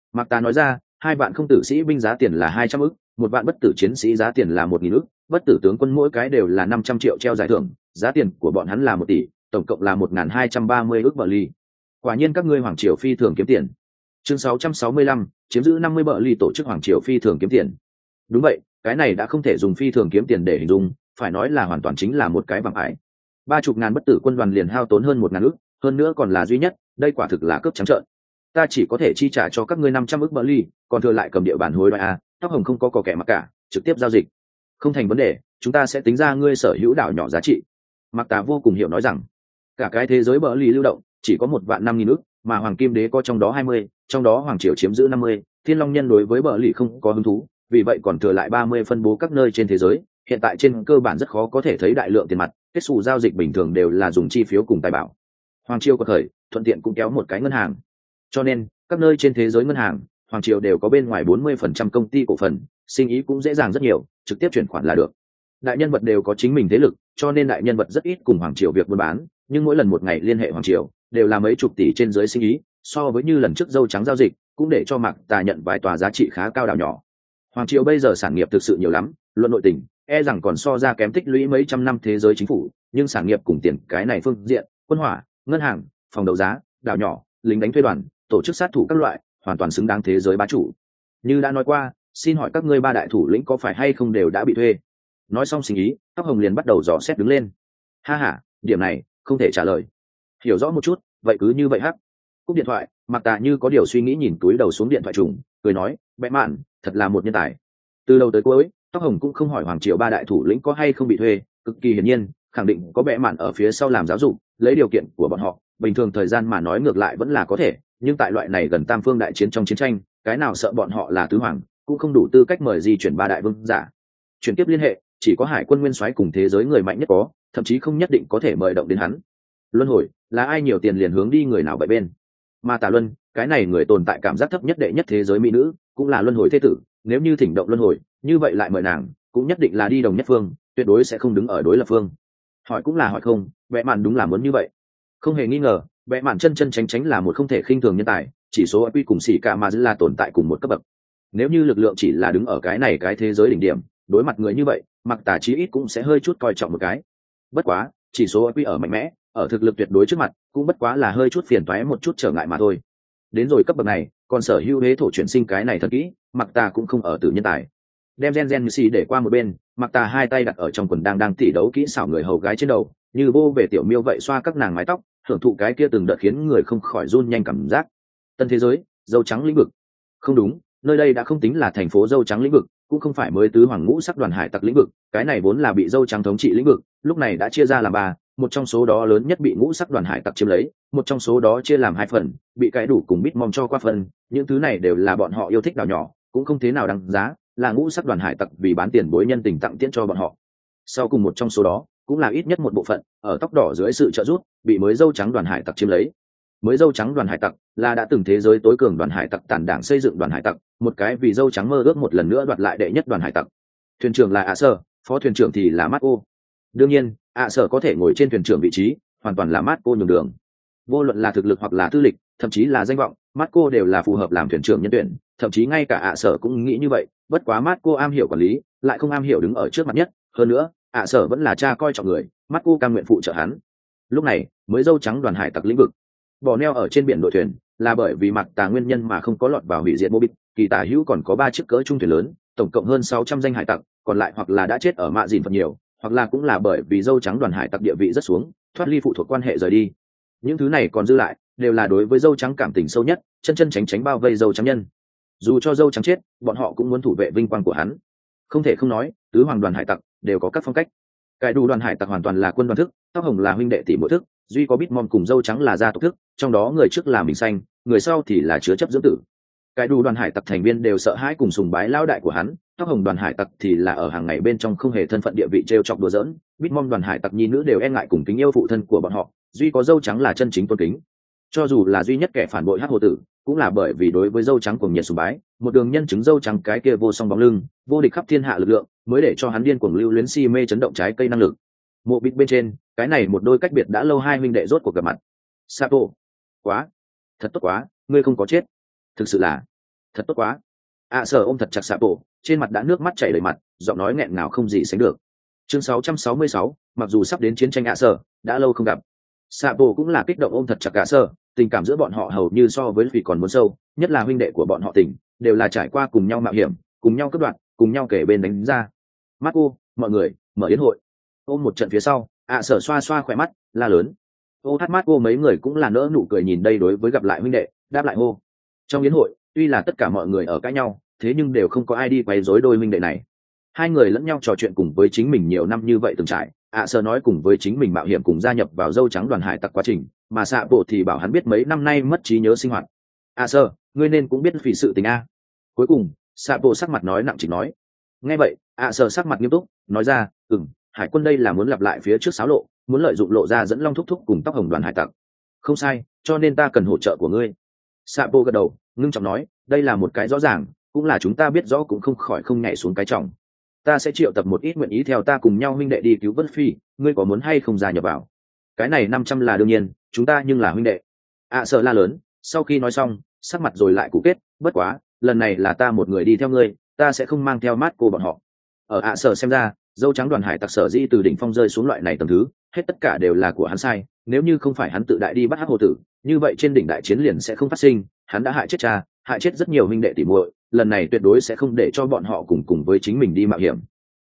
Mạc Tà nói ra, 2 vạn không tử sĩ binh giá tiền là 200 ức, 1 vạn bất tử chiến sĩ giá tiền là 1.000 ức, bất tử tướng quân mỗi cái đều là 500 triệu treo giải thưởng, giá tiền của bọn hắn là 1 tỷ, tổng cộng là 1.230 ức bờ ly. Quả nhiên các ngươi hoàng triều phi thường kiếm tiền. Chương 665, chiếm giữ 50 bờ ly tổ chức hoàng triều phi thường kiếm tiền. Đúng vậy, cái này đã không thể dùng phi thường kiếm tiền để hình dung, phải nói là hoàn toàn chính là một cái vàng ải. 30.000 bất tử quân đoàn liền hao tốn hơn 1.000 ức, hơn nữa còn là duy nhất, đây quả thực là cướp trắng trợn. Ta chỉ có thể chi trả cho các ngươi 500 ức bờ ly, còn thừa lại cầm địa bàn hối đoái a, tóc hồng không có kẻ mặc cả, trực tiếp giao dịch. Không thành vấn đề, chúng ta sẽ tính ra ngươi sở hữu đảo nhỏ giá trị. Mạc Tà vô cùng hiểu nói rằng, cả cái thế giới bờ ly lưu động chỉ có 1.500.000 ức, mà hoàng kim đế có trong đó 20, trong đó hoàng triều chiếm giữ 50, thiên long nhân đối với bờ ly không có hứng thú, vì vậy còn thừa lại 30 phân bố các nơi trên thế giới. Hiện tại trên cơ bản rất khó có thể thấy đại lượng tiền mặt, kết sổ giao dịch bình thường đều là dùng chi phiếu cùng tài bảo. Hoàng triều có khởi, thuận tiện cũng kéo một cái ngân hàng. Cho nên, các nơi trên thế giới ngân hàng, hoàng triều đều có bên ngoài 40% công ty cổ phần, sinh ý cũng dễ dàng rất nhiều, trực tiếp chuyển khoản là được. Đại nhân vật đều có chính mình thế lực, cho nên đại nhân vật rất ít cùng hoàng triều việc buôn bán, nhưng mỗi lần một ngày liên hệ hoàng triều, đều là mấy chục tỷ trên dưới sinh ý, so với như lần trước dâu trắng giao dịch, cũng để cho Mạc Tà nhận vài tòa giá trị khá cao đảo nhỏ. Hoàng triều bây giờ sản nghiệp thực sự nhiều lắm, luận nội tình, e rằng còn so ra kém tích lũy mấy trăm năm thế giới chính phủ, nhưng sản nghiệp cùng tiền cái này phương diện, quân hỏa, ngân hàng, phòng đấu giá, đảo nhỏ, lính đánh thuê đoàn, tổ chức sát thủ các loại, hoàn toàn xứng đáng thế giới bá chủ. Như đã nói qua, xin hỏi các ngươi 3 đại thủ lĩnh có phải hay không đều đã bị thuê? Nói xong sinh ý, tóc hồng liền bắt đầu dò xét đứng lên. Ha ha, điểm này không thể trả lời. Hiểu rõ một chút, vậy cứ như vậy hắc. Cúp điện thoại, Mạc Tà như có điều suy nghĩ nhìn túi đầu xuống điện thoại trùng, cười nói, bẽ mạn, thật là một nhân tài. Từ đầu tới cuối, tóc hồng cũng không hỏi hoàng triều 3 đại thủ lĩnh có hay không bị thuê, cực kỳ hiển nhiên, khẳng định có bẽ mạn ở phía sau làm giáo dục, lấy điều kiện của bọn họ, bình thường thời gian mà nói ngược lại vẫn là có thể, nhưng tại loại này gần tam phương đại chiến trong chiến tranh, cái nào sợ bọn họ là tứ hoàng, cũng không đủ tư cách mời di chuyển 3 đại vương giả. Chuyển tiếp liên hệ, chỉ có hải quân nguyên soái cùng thế giới người mạnh nhất có, thậm chí không nhất định có thể mời động đến hắn. Luân hồi, là ai nhiều tiền liền hướng đi người nào vậy bên. Mà Tà Luân, cái này người tồn tại cảm giác thấp nhất đệ nhất thế giới mỹ nữ, cũng là luân hồi thế tử, nếu như thỉnh động luân hồi, như vậy lại mời nàng, cũng nhất định là đi đồng nhất phương, tuyệt đối sẽ không đứng ở đối lập phương. Hỏi cũng là hỏi không, vẽ mạn đúng là muốn như vậy. Không hề nghi ngờ, vẽ mạn chân chân tránh là một không thể khinh thường nhân tài, chỉ số IQ cùng xỉ cả mà là tồn tại cùng một cấp bậc. Nếu như lực lượng chỉ là đứng ở cái này cái thế giới đỉnh điểm, đối mặt người như vậy, Mạc Tà chí ít cũng sẽ hơi chút coi trọng một cái. Bất quá, chỉ số IQ ở mạnh mẽ, ở thực lực tuyệt đối trước mặt, cũng bất quá là hơi chút phiền toái một chút trở ngại mà thôi. Đến rồi cấp bậc này, còn sở hữu hế thổ chuyển sinh cái này thật kỹ, Mạc Tà cũng không ở tử nhân tài. Đem gen xì để qua một bên, Mạc Tà hai tay đặt ở trong quần đang tỉ đấu kỹ xảo người hầu gái trên đầu, như vô về tiểu miêu vậy xoa các nàng mái tóc, hưởng thụ cái kia từng đợt khiến người không khỏi run nhanh cảm giác. Tân thế giới, dâu trắng lĩnh vực. Không đúng, nơi đây đã không tính là thành phố dâu trắng lĩnh vực, cũng không phải mới tứ hoàng ngũ sắc đoàn hải tặc lĩnh vực, cái này vốn là bị dâu trắng thống trị lĩnh vực, lúc này đã chia ra làm 3, một trong số đó lớn nhất bị ngũ sắc đoàn hải tặc chiếm lấy, một trong số đó chia làm 2 phần, bị cái đủ cùng Bitmom cho qua phần, những thứ này đều là bọn họ yêu thích đảo nhỏ, cũng không thế nào đáng giá, là ngũ sắc đoàn hải tặc vì bán tiền bối nhân tình tặng tiễn cho bọn họ. Sau cùng một trong số đó, cũng là ít nhất một bộ phận, ở tóc đỏ dưới sự trợ giúp, bị mới dâu trắng đoàn hải tặc chiếm lấy. Mới dâu trắng đoàn hải tặc là đã từng thế giới tối cường đoàn hải tặc tản đảng xây dựng đoàn hải tặc, một cái vì dâu trắng mơ ước một lần nữa đoạt lại đệ nhất đoàn hải tặc. Thuyền trưởng là ạ sở, phó thuyền trưởng thì là Marco. Đương nhiên, ạ sở có thể ngồi trên thuyền trưởng vị trí, hoàn toàn là Marco nhường đường. Vô luận là thực lực hoặc là tư lịch, thậm chí là danh vọng, Marco đều là phù hợp làm thuyền trưởng nhân tuyển, thậm chí ngay cả ạ sở cũng nghĩ như vậy, bất quá Marco am hiểu quản lý, lại không am hiểu đứng ở trước mặt nhất, hơn nữa, ạ sở vẫn là cha coi trọng người, Marco cam nguyện phụ trợ hắn. Lúc này, mới dâu trắng đoàn hải tặc lĩnh vực bỏ neo ở trên biển đội thuyền là bởi vì Mạc Tà nguyên nhân mà không có lọt vào hủy diệt mô bích, kỳ tả hữu còn có 3 chiếc cỡ trung thuyền lớn, tổng cộng hơn 600 danh hải tặc, còn lại hoặc là đã chết ở mạ dìn phần nhiều, hoặc là cũng là bởi vì dâu trắng đoàn hải tặc địa vị rất xuống, thoát ly phụ thuộc quan hệ rời đi. Những thứ này còn dư lại đều là đối với dâu trắng cảm tình sâu nhất, chân chân tránh tránh bao vây dâu trắng nhân. Dù cho dâu trắng chết, bọn họ cũng muốn thủ vệ vinh quang của hắn. Không thể không nói, tứ hoàng đoàn hải tặc đều có các phong cách. Cái đủ đoàn hải tặc hoàn toàn là quân đoàn thức, tóc hồng là huynh đệ tỷ muội thức, duy có Bitmom cùng dâu trắng là gia tộc thức, trong đó người trước là mình xanh, người sau thì là chứa chấp dưỡng tử. Cái đủ đoàn hải tặc thành viên đều sợ hãi cùng sùng bái lão đại của hắn, tóc hồng đoàn hải tặc thì là ở hàng ngày bên trong không hề thân phận địa vị trêu chọc đùa giỡn, Bitmom đoàn hải tặc nhi nữ đều e ngại cùng kính yêu phụ thân của bọn họ, duy có dâu trắng là chân chính tôn kính. Cho dù là duy nhất kẻ phản bội hắc hồ tử, cũng là bởi vì đối với dâu trắng cuồng nhiệt sùng bái, một đường nhân chứng dâu trắng cái kia vô song bóng lưng, vô địch khắp thiên hạ lực lượng, mới để cho hắn điên cuồng lưu luyến si mê chấn động trái cây năng lực. Mộ bích bên trên, cái này một đôi cách biệt đã lâu hai huynh đệ rốt cuộc gặp mặt. Sapo, quá, thật tốt quá, ngươi không có chết, thực sự là Thật tốt quá. Sở ôm thật chặt xạ bộ, trên mặt đã nước mắt chảy đầy mặt, giọng nói nghẹn ngào không gì sánh được. Chương 666, mặc dù sắp đến chiến tranh Sở, đã lâu không gặp. Xạ bộ cũng là kích động ôm thật chặt Sở, tình cảm giữa bọn họ hầu như so với vì còn muốn sâu, nhất là huynh đệ của bọn họ tình, đều là trải qua cùng nhau mạo hiểm, cùng nhau cướp đoạt, cùng nhau kể bên đánh ra. Marco, mọi người, mở yến hội. Ôm một trận phía sau, Sở xoa xoa khỏe mắt, la lớn. Marco mấy người cũng là nỡ nụ cười nhìn đây đối với gặp lại huynh đệ, đáp lại hô. Trong yến hội, tuy là tất cả mọi người ở cãi nhau, thế nhưng đều không có ai đi quấy rối đôi huynh đệ này. Hai người lẫn nhau trò chuyện cùng với chính mình nhiều năm như vậy từng trải, Sở nói cùng với chính mình mạo hiểm cùng gia nhập vào dâu trắng đoàn hải tặc quá trình, mà xạ bộ thì bảo hắn biết mấy năm nay mất trí nhớ sinh hoạt. Sở, ngươi nên cũng biết vì sự tình a. Cuối cùng, xạ bộ sắc mặt nói nặng chỉ nói. Nghe vậy, Sở sắc mặt nghiêm túc, nói ra, hải quân đây là muốn lặp lại phía trước xáo lộ, muốn lợi dụng lộ ra dẫn long thúc thúc cùng tóc hồng đoàn hải tặc. Không sai, cho nên ta cần hỗ trợ của ngươi. Sapo gật đầu, ngưng trọng nói, đây là một cái rõ ràng, cũng là chúng ta biết rõ cũng không khỏi không nhảy xuống cái trọng. Ta sẽ triệu tập một ít nguyện ý theo ta cùng nhau huynh đệ đi cứu vớt phi, ngươi có muốn hay không gia nhập vào? Cái này 500 là đương nhiên, chúng ta nhưng là huynh đệ. Sợ la lớn, sau khi nói xong, sắc mặt rồi lại cụ kết, bất quá, lần này là ta một người đi theo ngươi, ta sẽ không mang theo Marco bọn họ. Ở Sợ xem ra, dâu trắng đoàn hải tặc sở dĩ từ đỉnh phong rơi xuống loại này tầng thứ, hết tất cả đều là của hắn sai, nếu như không phải hắn tự đại đi bắt hắc hồ tử, như vậy trên đỉnh đại chiến liền sẽ không phát sinh, hắn đã hại chết cha, hại chết rất nhiều huynh đệ tỉ muội, lần này tuyệt đối sẽ không để cho bọn họ cùng với chính mình đi mạo hiểm.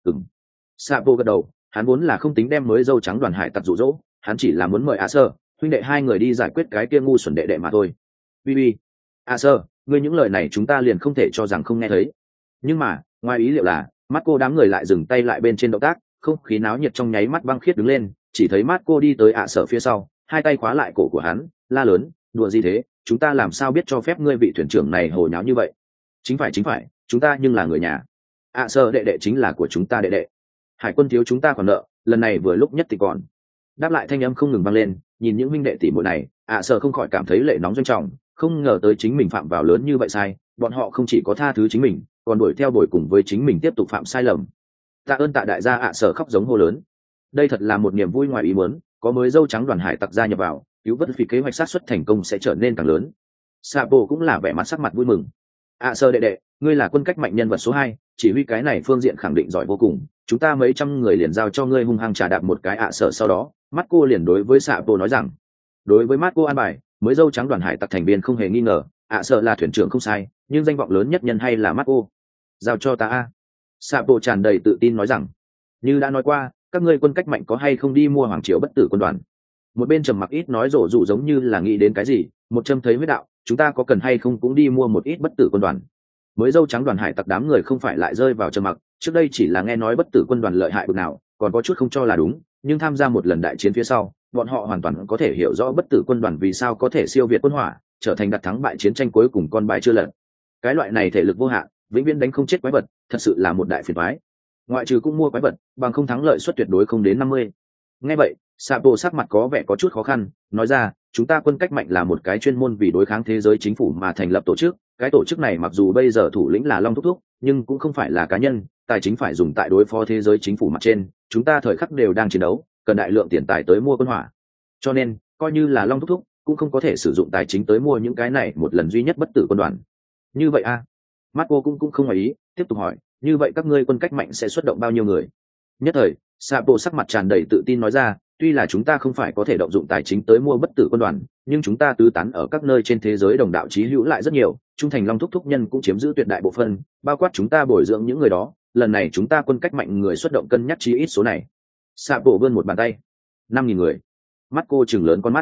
Sapo gật đầu, hắn vốn là không tính đem mới dâu trắng đoàn hải tặc dụ dỗ, hắn chỉ là muốn mời Sơ, huynh đệ hai người đi giải quyết cái kia ngu xuẩn đệ đệ mà thôi. Bibi, Sơ, ngươi những lời này chúng ta liền không thể cho rằng không nghe thấy. Nhưng mà, ngoài ý liệu là, Marco đám người lại dừng tay lại bên trên động tác, không khí náo nhiệt trong nháy mắt băng khiết đứng lên, chỉ thấy Marco đi tới Sở phía sau, hai tay khóa lại cổ của hắn, la lớn, đùa gì thế, chúng ta làm sao biết cho phép ngươi vị thuyền trưởng này hồ nháo như vậy? Chính phải, chúng ta nhưng là người nhà. Sở đệ đệ chính là của chúng ta đệ đệ. Hải quân thiếu chúng ta còn nợ, lần này vừa lúc nhất thì còn. Đáp lại thanh âm không ngừng vang lên, nhìn những huynh đệ tỷ muội này, Sở không khỏi cảm thấy lệ nóng doanh trọng, không ngờ tới chính mình phạm vào lớn như vậy sai, bọn họ không chỉ có tha thứ chính mình, còn đuổi theo đuổi cùng với chính mình tiếp tục phạm sai lầm. Tạ ơn tạ đại gia. Sở khóc giống hô lớn. Đây thật là một niềm vui ngoài ý muốn, có mới dâu trắng đoàn hải tặc gia nhập vào, cứu vớt vì kế hoạch sát xuất thành công sẽ trở nên càng lớn. Sapo cũng là vẻ mặt sắc mặt vui mừng. Sở đệ đệ, ngươi là quân cách mạnh nhân vật số 2, chỉ huy cái này phương diện khẳng định giỏi vô cùng, chúng ta mấy trăm người liền giao cho ngươi hung hăng trà đạp một cái. Sở sau đó, Marco liền đối với Sapo nói rằng, đối với Marco an bài, mới dâu trắng đoàn hải tặc thành viên không hề nghi ngờ, Sở là thuyền trưởng không sai, nhưng danh vọng lớn nhất nhân hay là Marco. Giao cho ta. Sapo tràn đầy tự tin nói rằng, như đã nói qua, các ngươi quân cách mạnh có hay không đi mua hoàng triều bất tử quân đoàn? Một bên trầm mặc ít nói rổ rủ giống như là nghĩ đến cái gì, một châm thấy huyết đạo, chúng ta có cần hay không cũng đi mua một ít bất tử quân đoàn? Mới dâu trắng đoàn hải tặc đám người không phải lại rơi vào trầm mặc, trước đây chỉ là nghe nói bất tử quân đoàn lợi hại bực nào, còn có chút không cho là đúng, nhưng tham gia một lần đại chiến phía sau, bọn họ hoàn toàn có thể hiểu rõ bất tử quân đoàn vì sao có thể siêu việt quân hỏa, trở thành đặt thắng bại chiến tranh cuối cùng con bài chưa lật. Cái loại này thể lực vô hạn, vĩnh viễn đánh không chết quái vật, thật sự là một đại phiền toái. Ngoại trừ cũng mua quái vật, bằng không thắng lợi suất tuyệt đối không đến 50. Nghe vậy, Sapo sắc mặt có vẻ có chút khó khăn, nói ra, chúng ta quân cách mạnh là một cái chuyên môn vì đối kháng thế giới chính phủ mà thành lập tổ chức, cái tổ chức này mặc dù bây giờ thủ lĩnh là Long Thúc Thúc, nhưng cũng không phải là cá nhân, tài chính phải dùng tại đối phó thế giới chính phủ mặt trên, chúng ta thời khắc đều đang chiến đấu, cần đại lượng tiền tài tới mua quân hỏa. Cho nên, coi như là Long Thúc Thúc, cũng không có thể sử dụng tài chính tới mua những cái này một lần duy nhất bất tử quân đoàn. Như vậy Marco cũng không ngoài ý, tiếp tục hỏi, như vậy các ngươi quân cách mạnh sẽ xuất động bao nhiêu người? Nhất thời, Sapo sắc mặt tràn đầy tự tin nói ra, tuy là chúng ta không phải có thể động dụng tài chính tới mua bất tử quân đoàn, nhưng chúng ta tứ tán ở các nơi trên thế giới đồng đạo chí hữu lại rất nhiều, trung thành Long Thúc Thúc nhân cũng chiếm giữ tuyệt đại bộ phận, bao quát chúng ta bồi dưỡng những người đó, lần này chúng ta quân cách mạnh người xuất động cân nhắc chí ít số này. Sapo vươn một bàn tay. 5.000 người. Marco trừng lớn con mắt.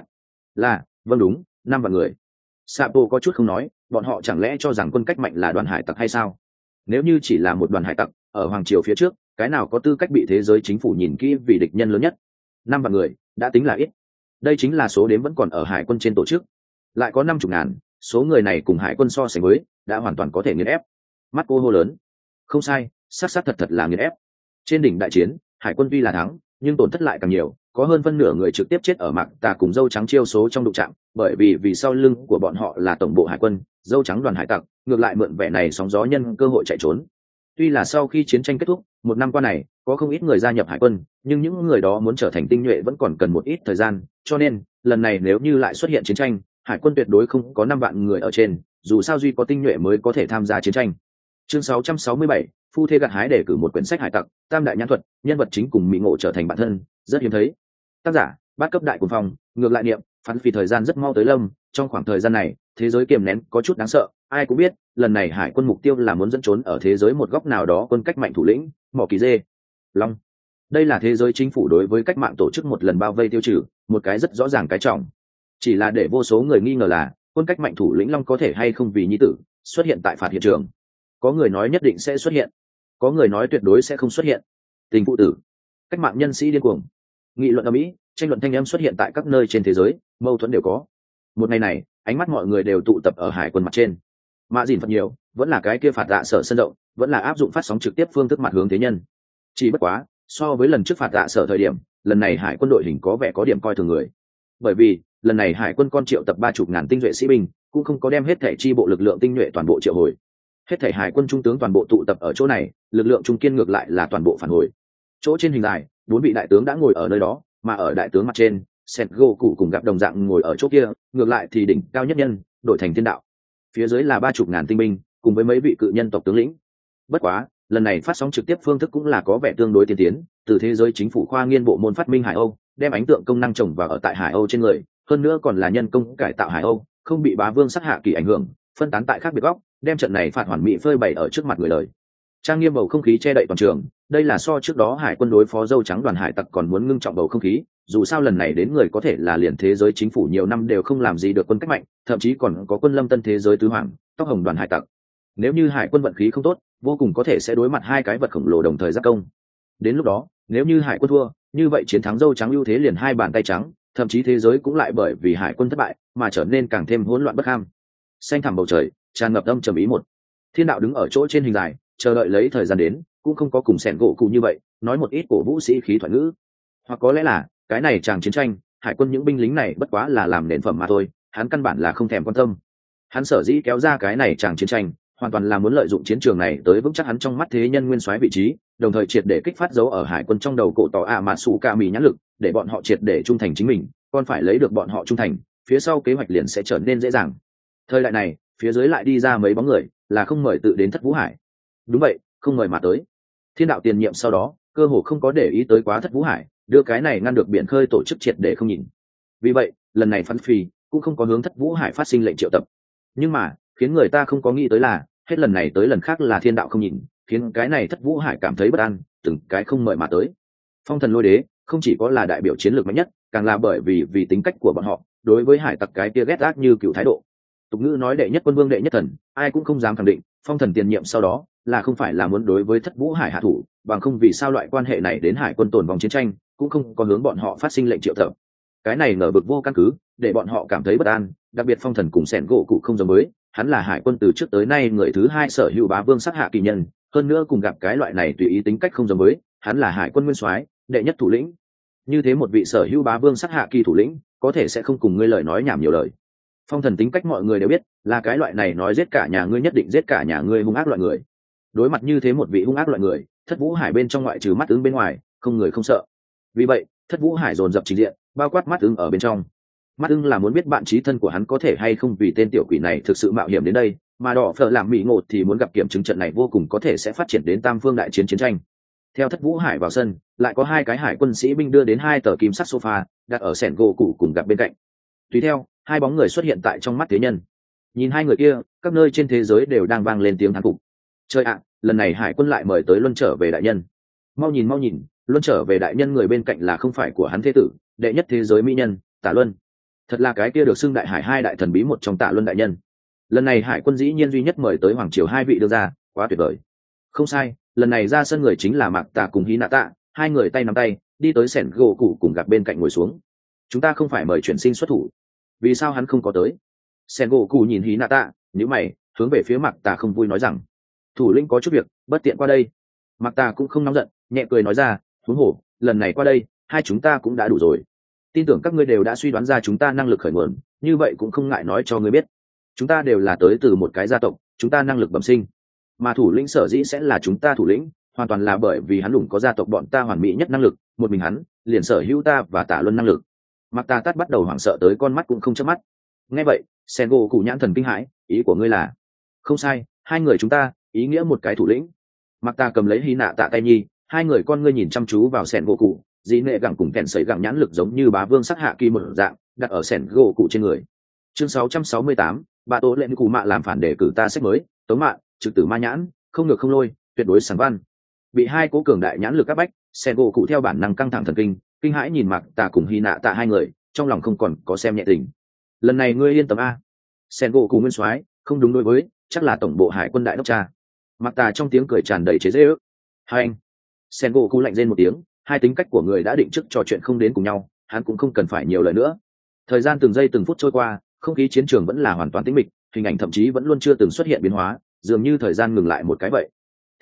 Vâng đúng, 5 vạn người. Sapo có chút không nói, bọn họ chẳng lẽ cho rằng quân cách mạnh là đoàn hải tặc hay sao? Nếu như chỉ là một đoàn hải tặc, ở hoàng triều phía trước, cái nào có tư cách bị thế giới chính phủ nhìn kỹ vì địch nhân lớn nhất? 5 vạn người, đã tính là ít. Đây chính là số đếm vẫn còn ở hải quân trên tổ chức. Lại có 50.000, số người này cùng hải quân so sánh với, đã hoàn toàn có thể nghiền ép. Marco hô lớn. Không sai, sát thật là nghiền ép. Trên đỉnh đại chiến, hải quân tuy là thắng, nhưng tổn thất lại càng nhiều, có hơn phân nửa người trực tiếp chết ở Mạc Tà cùng dâu trắng chiêu số trong đụng chạm, bởi vì sau lưng của bọn họ là tổng bộ hải quân, dâu trắng đoàn hải tặc, ngược lại mượn vẻ này sóng gió nhân cơ hội chạy trốn. Tuy là sau khi chiến tranh kết thúc, một năm qua này, có không ít người gia nhập hải quân, nhưng những người đó muốn trở thành tinh nhuệ vẫn còn cần một ít thời gian, cho nên, lần này nếu như lại xuất hiện chiến tranh, hải quân tuyệt đối không có 5 vạn người ở trên, dù sao duy có tinh nhuệ mới có thể tham gia chiến tranh. Chương 667, phu thê gặt hái để cử một quyển sách hải tặc, tam đại nhãn thuật, nhân vật chính cùng mỹ ngộ trở thành bạn thân, rất hiếm thấy. Tác giả, bát cấp đại cuồng phong, ngược lại niệm, phán vì thời gian rất mau tới lâm, trong khoảng thời gian này, thế giới kiềm nén có chút đáng sợ, ai cũng biết, lần này hải quân mục tiêu là muốn dẫn trốn ở thế giới một góc nào đó quân cách mạnh thủ lĩnh, Mỏ Kỳ Dê. Long. Đây là thế giới chính phủ đối với cách mạng tổ chức một lần bao vây tiêu trừ, một cái rất rõ ràng cái trọng. Chỉ là để vô số người nghi ngờ là, quân cách mạnh thủ lĩnh Long có thể hay không vì nhi tử xuất hiện tại phạt hiện trường. Có người nói nhất định sẽ xuất hiện, có người nói tuyệt đối sẽ không xuất hiện. Tình phụ tử, cách mạng nhân sĩ điên cuồng, nghị luận ở Mỹ, tranh luận thanh âm xuất hiện tại các nơi trên thế giới, mâu thuẫn đều có. Một ngày này, ánh mắt mọi người đều tụ tập ở hải quân mặt trên. Mạ dìn phật nhiều, vẫn là cái kia phạt dạ sở sân rộng, vẫn là áp dụng phát sóng trực tiếp phương thức mặt hướng thế nhân. Chỉ bất quá, so với lần trước phạt dạ sở thời điểm, lần này hải quân đội hình có vẻ có điểm coi thường người. Bởi vì, lần này hải quân con triệu tập 30.000 tinh nhuệ sĩ binh, cũng không có đem hết thể chi bộ lực lượng tinh nhuệ toàn bộ triệu hồi. Hết thể hải quân trung tướng toàn bộ tụ tập ở chỗ này, lực lượng trung kiên ngược lại là toàn bộ phản hồi. Chỗ trên hình dài, 4 vị đại tướng đã ngồi ở nơi đó, mà ở đại tướng mặt trên, Sengoku cụ cùng gặp đồng dạng ngồi ở chỗ kia, ngược lại thì đỉnh cao nhất nhân, đổi thành thiên đạo. Phía dưới là 30.000 tinh binh, cùng với mấy vị cự nhân tộc tướng lĩnh. Bất quá, lần này phát sóng trực tiếp phương thức cũng là có vẻ tương đối tiên tiến, từ thế giới chính phủ khoa nghiên bộ môn phát minh Hải Âu, đem ánh tượng công năng trồng vào ở tại Hải Âu trên người, hơn nữa còn là nhân công cải tạo Hải Âu, không bị bá vương sát hạ kỳ ảnh hưởng, phân tán tại khác biệt góc, đem trận này phạt hoàn mỹ phơi bày ở trước mặt người đời. Trang nghiêm bầu không khí che đậy toàn trường, đây là so trước đó hải quân đối phó dâu trắng đoàn hải tặc còn muốn ngưng trọng bầu không khí, dù sao lần này đến người có thể là liền thế giới chính phủ nhiều năm đều không làm gì được quân cách mạnh, thậm chí còn có quân lâm tân thế giới tứ hoàng, tóc hồng đoàn hải tặc. Nếu như hải quân vận khí không tốt, vô cùng có thể sẽ đối mặt hai cái vật khổng lồ đồng thời giáp công. Đến lúc đó, nếu như hải quân thua, như vậy chiến thắng dâu trắng ưu thế liền hai bàn tay trắng, thậm chí thế giới cũng lại bởi vì hải quân thất bại mà trở nên càng thêm hỗn loạn bất ham. Xanh thẳm bầu trời, tràn ngập âm trầm ý một. Thiên đạo đứng ở chỗ trên hình dài, chờ đợi lấy thời gian đến, cũng không có cùng sẻn gỗ cụ như vậy nói một ít cổ vũ sĩ khí thoại ngữ, hoặc có lẽ là cái này chàng chiến tranh hải quân những binh lính này bất quá là làm nền phẩm mà thôi, hắn căn bản là không thèm quan tâm. Hắn sở dĩ kéo ra cái này chàng chiến tranh hoàn toàn là muốn lợi dụng chiến trường này tới vững chắc hắn trong mắt thế nhân nguyên soái vị trí, đồng thời triệt để kích phát dấu ở hải quân trong đầu cổ tỏ mà sủ ca mì nhãn lực, để bọn họ triệt để trung thành chính mình, còn phải lấy được bọn họ trung thành, phía sau kế hoạch liền sẽ trở nên dễ dàng. Thời đại này, phía dưới lại đi ra mấy bóng người, là không mời tự đến Thất Vũ Hải. Đúng vậy, không mời mà tới. Thiên đạo tiền nhiệm sau đó, cơ hồ không có để ý tới quá Thất Vũ Hải, đưa cái này ngăn được biển khơi tổ chức triệt để không nhìn. Vì vậy, lần này Phan Phi cũng không có hướng Thất Vũ Hải phát sinh lệnh triệu tập. Nhưng mà, khiến người ta không có nghĩ tới là, hết lần này tới lần khác là thiên đạo không nhìn, khiến cái này Thất Vũ Hải cảm thấy bất an, từng cái không mời mà tới. Phong Thần Lôi Đế không chỉ có là đại biểu chiến lược mạnh nhất, càng là bởi vì tính cách của bọn họ, đối với hải tặc cái kia ghét ác như cựu thái độ. Tục ngữ nói đệ nhất quân vương đệ nhất thần, ai cũng không dám khẳng định Phong Thần tiền nhiệm sau đó là không phải là muốn đối với Thất Vũ Hải hạ thủ, bằng không vì sao loại quan hệ này đến hải quân tồn vong chiến tranh cũng không có hướng bọn họ phát sinh lệnh triệu tập. Cái này ngờ vực vô căn cứ, để bọn họ cảm thấy bất an. Đặc biệt Phong Thần cùng sẻn gỗ cụ không giống mới, hắn là hải quân từ trước tới nay người thứ hai sở hữu bá vương sát hạ kỳ nhân, hơn nữa cùng gặp cái loại này tùy ý tính cách không giống mới, hắn là hải quân nguyên soái, đệ nhất thủ lĩnh. Như thế một vị sở hữu bá vương sát hạ kỳ thủ lĩnh, có thể sẽ không cùng ngươi lời nói nhảm nhiều lời. Phong Thần tính cách mọi người đều biết, là cái loại này nói giết cả nhà ngươi nhất định giết cả nhà ngươi hung ác loại người. Đối mặt như thế một vị hung ác loại người, Thất Vũ Hải bên trong ngoại trừ mắt ứng bên ngoài, không người không sợ. Vì vậy, Thất Vũ Hải dồn dập trình diện, bao quát mắt ứng ở bên trong. Mắt ứng là muốn biết bạn chí thân của hắn có thể hay không vì tên tiểu quỷ này thực sự mạo hiểm đến đây, mà đỏ phở làm mỹ ngột thì muốn gặp kiểm chứng trận này vô cùng có thể sẽ phát triển đến tam phương đại chiến chiến tranh. Theo Thất Vũ Hải vào sân, lại có hai cái hải quân sĩ binh đưa đến hai tờ kim sắt sofa, đặt ở sẻn gỗ cụ cùng gặp bên cạnh. Tùy theo, hai bóng người xuất hiện tại trong mắt thế nhân. Nhìn hai người kia, các nơi trên thế giới đều đang vang lên tiếng thán phục. Trời ạ, lần này hải quân lại mời tới luân trở về đại nhân. Mau nhìn, luân trở về đại nhân người bên cạnh là không phải của hắn thế tử, đệ nhất thế giới mỹ nhân, Tả Luân. Thật là cái kia được xưng đại hải hai đại thần bí một trong Tả Luân đại nhân. Lần này hải quân dĩ nhiên duy nhất mời tới hoàng triều hai vị đưa ra, quá tuyệt vời. Không sai, lần này ra sân người chính là Mạc Tà cùng Hí Nạ Tạ, hai người tay nắm tay, đi tới sẻn gỗ cụ cùng gặp bên cạnh ngồi xuống. Chúng ta không phải mời chuyển sinh xuất thủ, vì sao hắn không có tới? Sẻn gỗ cụ nhìn Hí Nạ Tạ, nhíu mày, hướng về phía Mạc Tà không vui nói rằng, thủ lĩnh có chút việc, bất tiện qua đây. Mạc Tà cũng không nóng giận, nhẹ cười nói ra, huống hồ, lần này qua đây, hai chúng ta cũng đã đủ rồi. Tin tưởng các ngươi đều đã suy đoán ra chúng ta năng lực khởi nguồn, như vậy cũng không ngại nói cho ngươi biết. Chúng ta đều là tới từ một cái gia tộc, chúng ta năng lực bẩm sinh. Mà thủ lĩnh sở dĩ sẽ là chúng ta thủ lĩnh, hoàn toàn là bởi vì hắn lủng có gia tộc bọn ta hoàn mỹ nhất năng lực, một mình hắn liền sở hữu ta và Tả Luân năng lực. Mạc Tà Tát bắt đầu hoảng sợ tới con mắt cũng không chớp mắt. Nghe vậy sen gỗ cụ nhãn thần kinh hãi, ý của ngươi là? Không sai, hai người chúng ta ý nghĩa một cái thủ lĩnh. Mặc ta cầm lấy hy nạ tạ tay nhi, hai người con ngươi nhìn chăm chú vào sen gỗ cụ, dĩ nệ gẳng cùng kèn sấy gẳng nhãn lực giống như bá vương sắc hạ kỳ một dạng đặt ở sen gỗ cụ trên người. Chương 668, bà tố lệnh cụ mạ làm phản để cử ta sách mới, tống mạ trực tử ma nhãn, không ngược không lôi, tuyệt đối sáng văn. Bị hai cố cường đại nhãn lực áp bách, sen gỗ cụ theo bản năng căng thẳng thần kinh, kinh hãi nhìn Mặc ta cùng hy nạ tạ hai người, trong lòng không còn có xem nhẹ tình. Lần này ngươi yên tâm a. Sen gỗ cụ nguyên soái, không đúng đối với, chắc là tổng bộ hải quân đại đốc cha. Mặc ta trong tiếng cười tràn đầy chế giễu. Hai anh. Sen gỗ cụ lạnh rên một tiếng, hai tính cách của người đã định trước trò chuyện không đến cùng nhau, hắn cũng không cần phải nhiều lời nữa. Thời gian từng giây từng phút trôi qua, không khí chiến trường vẫn là hoàn toàn tĩnh mịch, hình ảnh thậm chí vẫn luôn chưa từng xuất hiện biến hóa, dường như thời gian ngừng lại một cái vậy.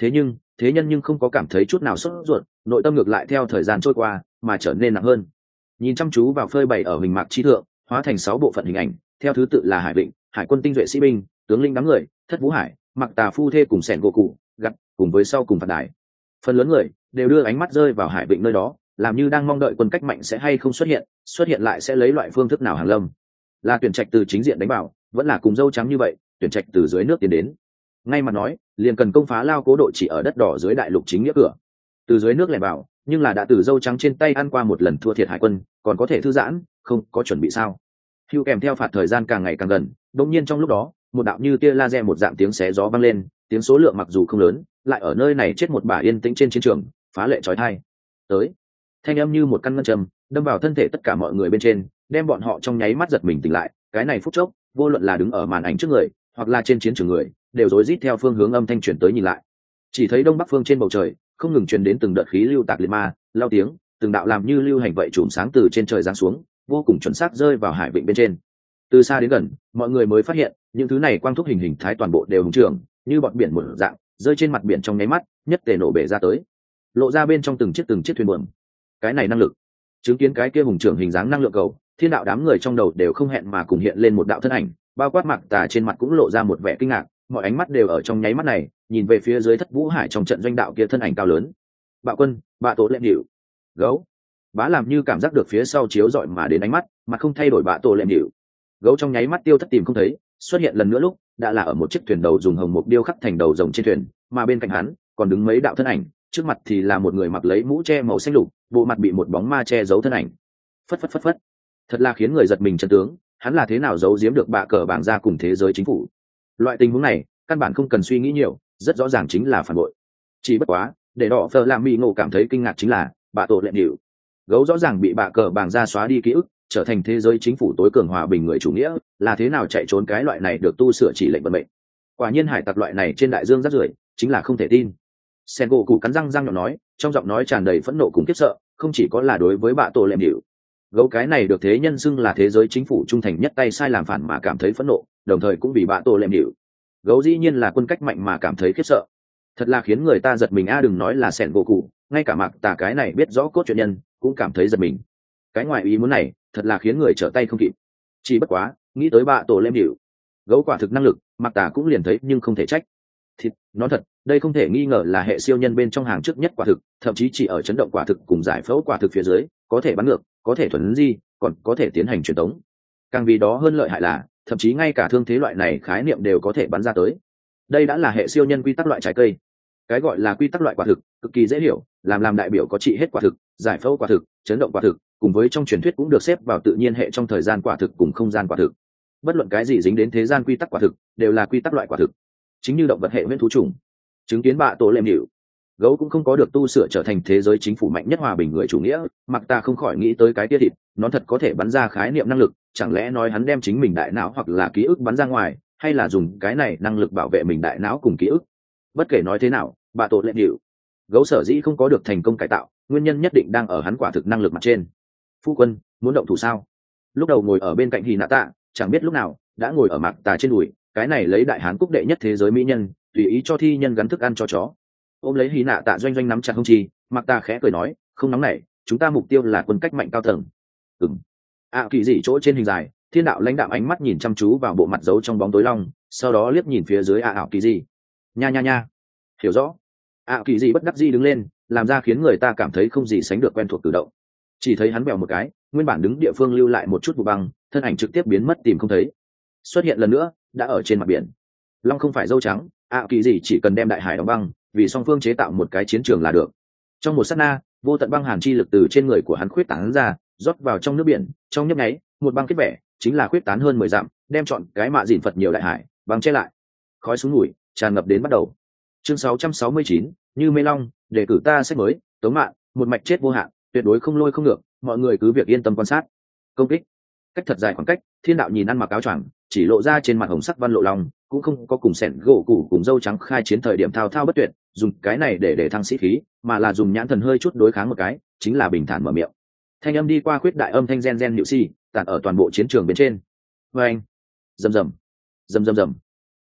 Thế nhân nhưng không có cảm thấy chút nào sốt ruột, nội tâm ngược lại theo thời gian trôi qua mà trở nên nặng hơn. Nhìn chăm chú vào phơi bày ở hình mạc chi thượng, hóa thành 6 bộ phận hình ảnh, theo thứ tự là hải vịnh, hải quân tinh duệ sĩ binh, tướng linh đám người, thất vũ hải, Mặc tà phu thê cùng sẻn gỗ cụ gặt cùng với sau cùng phạt đài. Phần lớn người đều đưa ánh mắt rơi vào hải vịnh nơi đó, làm như đang mong đợi quân cách mạnh sẽ hay không xuất hiện lại sẽ lấy loại phương thức nào hàng lâm. Là tuyển trạch từ chính diện đánh vào, vẫn là cùng dâu trắng như vậy tuyển trạch từ dưới nước tiến đến. Ngay mà nói, liền cần công phá lao cố độ chỉ ở đất đỏ dưới đại lục chính nghĩa cửa. Từ dưới nước lẻn vào, nhưng là đã từ dâu trắng trên tay ăn qua một lần thua thiệt hải quân, còn có thể thư giãn, không có chuẩn bị sao? Hưu kèm theo phạt thời gian càng ngày càng gần, đột nhiên trong lúc đó, một đạo như tia laser một dạng tiếng xé gió vang lên, tiếng số lượng mặc dù không lớn, lại ở nơi này chết một bà yên tĩnh trên chiến trường, phá lệ chói tai. Tới, thanh âm như một căn ngân châm, đâm vào thân thể tất cả mọi người bên trên, đem bọn họ trong nháy mắt giật mình tỉnh lại. Cái này phút chốc, vô luận là đứng ở màn ảnh trước người, hoặc là trên chiến trường người, đều rối rít theo phương hướng âm thanh truyền tới nhìn lại. Chỉ thấy đông bắc phương trên bầu trời, không ngừng truyền đến từng đợt khí lưu tạc liệt ma, lao tiếng, từng đạo làm như lưu hành vậy chùm sáng từ trên trời giáng xuống, vô cùng chuẩn xác rơi vào hải vịnh bên trên. Từ xa đến gần, mọi người mới phát hiện, những thứ này quang thúc hình thái toàn bộ đều hùng trưởng, như bọt biển một dạng, rơi trên mặt biển trong nháy mắt, nhất tề nổ bể ra tới, lộ ra bên trong từng chiếc thuyền buồm. Cái này năng lực, chứng kiến cái kia hùng trưởng hình dáng năng lượng cầu, thiên đạo đám người trong đầu đều không hẹn mà cùng hiện lên một đạo thân ảnh, bao quát Mặc tà trên mặt cũng lộ ra một vẻ kinh ngạc, mọi ánh mắt đều ở trong nháy mắt này nhìn về phía dưới thất vũ hải trong trận doanh đạo kia thân ảnh cao lớn. Bạo quân, bạ tổ lệnh điệu, gấu. Bá làm như cảm giác được phía sau chiếu rọi mà đến ánh mắt, mà không thay đổi bạ tổ lệnh điệu. Gấu trong nháy mắt tiêu thất tìm không thấy, xuất hiện lần nữa lúc đã là ở một chiếc thuyền đầu dùng hồng mục điêu khắc thành đầu rồng trên thuyền, mà bên cạnh hắn còn đứng mấy đạo thân ảnh, trước mặt thì là một người mặc lấy mũ che màu xanh lục, bộ mặt bị một bóng ma che giấu thân ảnh. Phất phất phất phất, thật là khiến người giật mình chân tướng, hắn là thế nào giấu giếm được bạ cờ bảng ra cùng thế giới chính phủ. Loại tình huống này căn bản không cần suy nghĩ nhiều, rất rõ ràng chính là phản bội. Chỉ bất quá để đỏ phờ làm mỹ ngộ cảm thấy kinh ngạc chính là bạ tổ lệnh điệu. Gấu rõ ràng bị bạ cờ bảng ra xóa đi ký ức, trở thành thế giới chính phủ tối cường hòa bình người chủ nghĩa, là thế nào chạy trốn cái loại này được tu sửa chỉ lệnh vận mệnh. Quả nhiên hải tặc loại này trên đại dương rác rưởi, chính là không thể tin. Sen gỗ cụ cắn răng nhọn nói, trong giọng nói tràn đầy phẫn nộ cùng khiếp sợ, không chỉ có là đối với bạ tổ lệnh điệu. Gấu cái này được thế nhân xưng là thế giới chính phủ trung thành nhất tay sai làm phản mà cảm thấy phẫn nộ, đồng thời cũng vì bạ tổ lệnh điệu. Gấu dĩ nhiên là quân cách mạnh mà cảm thấy khiếp sợ, thật là khiến người ta giật mình a. Đừng nói là Sen gỗ cụ, ngay cả Mặc tà cái này biết rõ cốt truyện nhân cũng cảm thấy giật mình. Cái ngoài ý muốn này thật là khiến người trở tay không kịp. Chỉ bất quá nghĩ tới bạ tổ lem điệu, gấu quả thực năng lực, Mặc tà cũng liền thấy nhưng không thể trách. Nói thật, đây không thể nghi ngờ là hệ siêu nhân bên trong hàng trước nhất quả thực, thậm chí chỉ ở chấn động quả thực cùng giải phẫu quả thực phía dưới, có thể bắn ngược, có thể thuần di, còn có thể tiến hành truyền tống. Càng vì đó hơn lợi hại là, thậm chí ngay cả thương thế loại này khái niệm đều có thể bắn ra tới. Đây đã là hệ siêu nhân quy tắc loại trái cây. Cái gọi là quy tắc loại quả thực cực kỳ dễ hiểu, làm đại biểu có trị hết quả thực, giải phẫu quả thực, chấn động quả thực, cùng với trong truyền thuyết cũng được xếp vào tự nhiên hệ trong thời gian quả thực cùng không gian quả thực. Bất luận cái gì dính đến thế gian quy tắc quả thực đều là quy tắc loại quả thực, chính như động vật hệ huyễn thú trùng. Chứng kiến bạ tổ lem điệu, gấu cũng không có được tu sửa trở thành thế giới chính phủ mạnh nhất hòa bình người chủ nghĩa. Mặc ta không khỏi nghĩ tới cái tia thịt nó thật có thể bắn ra khái niệm năng lực, chẳng lẽ nói hắn đem chính mình đại não hoặc là ký ức bắn ra ngoài, hay là dùng cái này năng lực bảo vệ mình đại não cùng ký ức. Bất kể nói thế nào, bạ tổ lem điệu, gấu sở dĩ không có được thành công cải tạo, nguyên nhân nhất định đang ở hắn quả thực năng lực mặt trên. Phu quân muốn động thủ sao? Lúc đầu ngồi ở bên cạnh Hì Nạ Tạ, chẳng biết lúc nào đã ngồi ở Mặc tà trên đùi, cái này lấy đại hán cúc đệ nhất thế giới mỹ nhân, tùy ý cho thi nhân gắn thức ăn cho chó. Ôm lấy Hì Nạ Tạ doanh doanh nắm chặt hông chi, Mặc tà khẽ cười nói, không nóng nảy, chúng ta mục tiêu là quân cách mạnh cao tầng. Kỳ dị chỗ trên hình dài, thiên đạo lãnh đạm ánh mắt nhìn chăm chú vào bộ mặt giấu trong bóng tối long, sau đó liếc nhìn phía dưới kỳ dị. Nha, hiểu rõ. Kỳ dị bất đắc dĩ đứng lên, làm ra khiến người ta cảm thấy không gì sánh được quen thuộc cử động. Chỉ thấy hắn bèo một cái, nguyên bản đứng địa phương lưu lại một chút vụ băng, thân ảnh trực tiếp biến mất tìm không thấy. Xuất hiện lần nữa đã ở trên mặt biển. Long không phải dâu trắng, kỳ gì chỉ cần đem đại hải đóng băng, vì song phương chế tạo một cái chiến trường là được. Trong một sát na, vô tận băng hàn chi lực từ trên người của hắn khuyết tán ra, rót vào trong nước biển, trong nhấp nháy một băng kết vẽ chính là khuyết tán hơn 10 dặm, đem chọn cái mạ dìn phật nhiều đại hải băng che lại. Khói súng núi tràn ngập đến bắt đầu. Chương 669, như mê long, để cử ta sách mới, tống mạng, một mạch chết vô hạn, tuyệt đối không lôi không ngược, mọi người cứ việc yên tâm quan sát. Công kích. Cách thật dài khoảng cách, Thiên đạo nhìn ăn mặc áo choàng, chỉ lộ ra trên mặt hồng sắc văn lộ long, cũng không có cùng sẹn gỗ củ cùng dâu trắng khai chiến thời điểm thao thao bất tuyệt, dùng cái này để thăng sĩ khí, mà là dùng nhãn thần hơi chút đối kháng một cái, chính là bình thản mở miệng. Thanh âm đi qua khuyết đại âm thanh gen gen nhự si, tản ở toàn bộ chiến trường bên trên. Oeng, rầm rầm, rầm rầm rầm,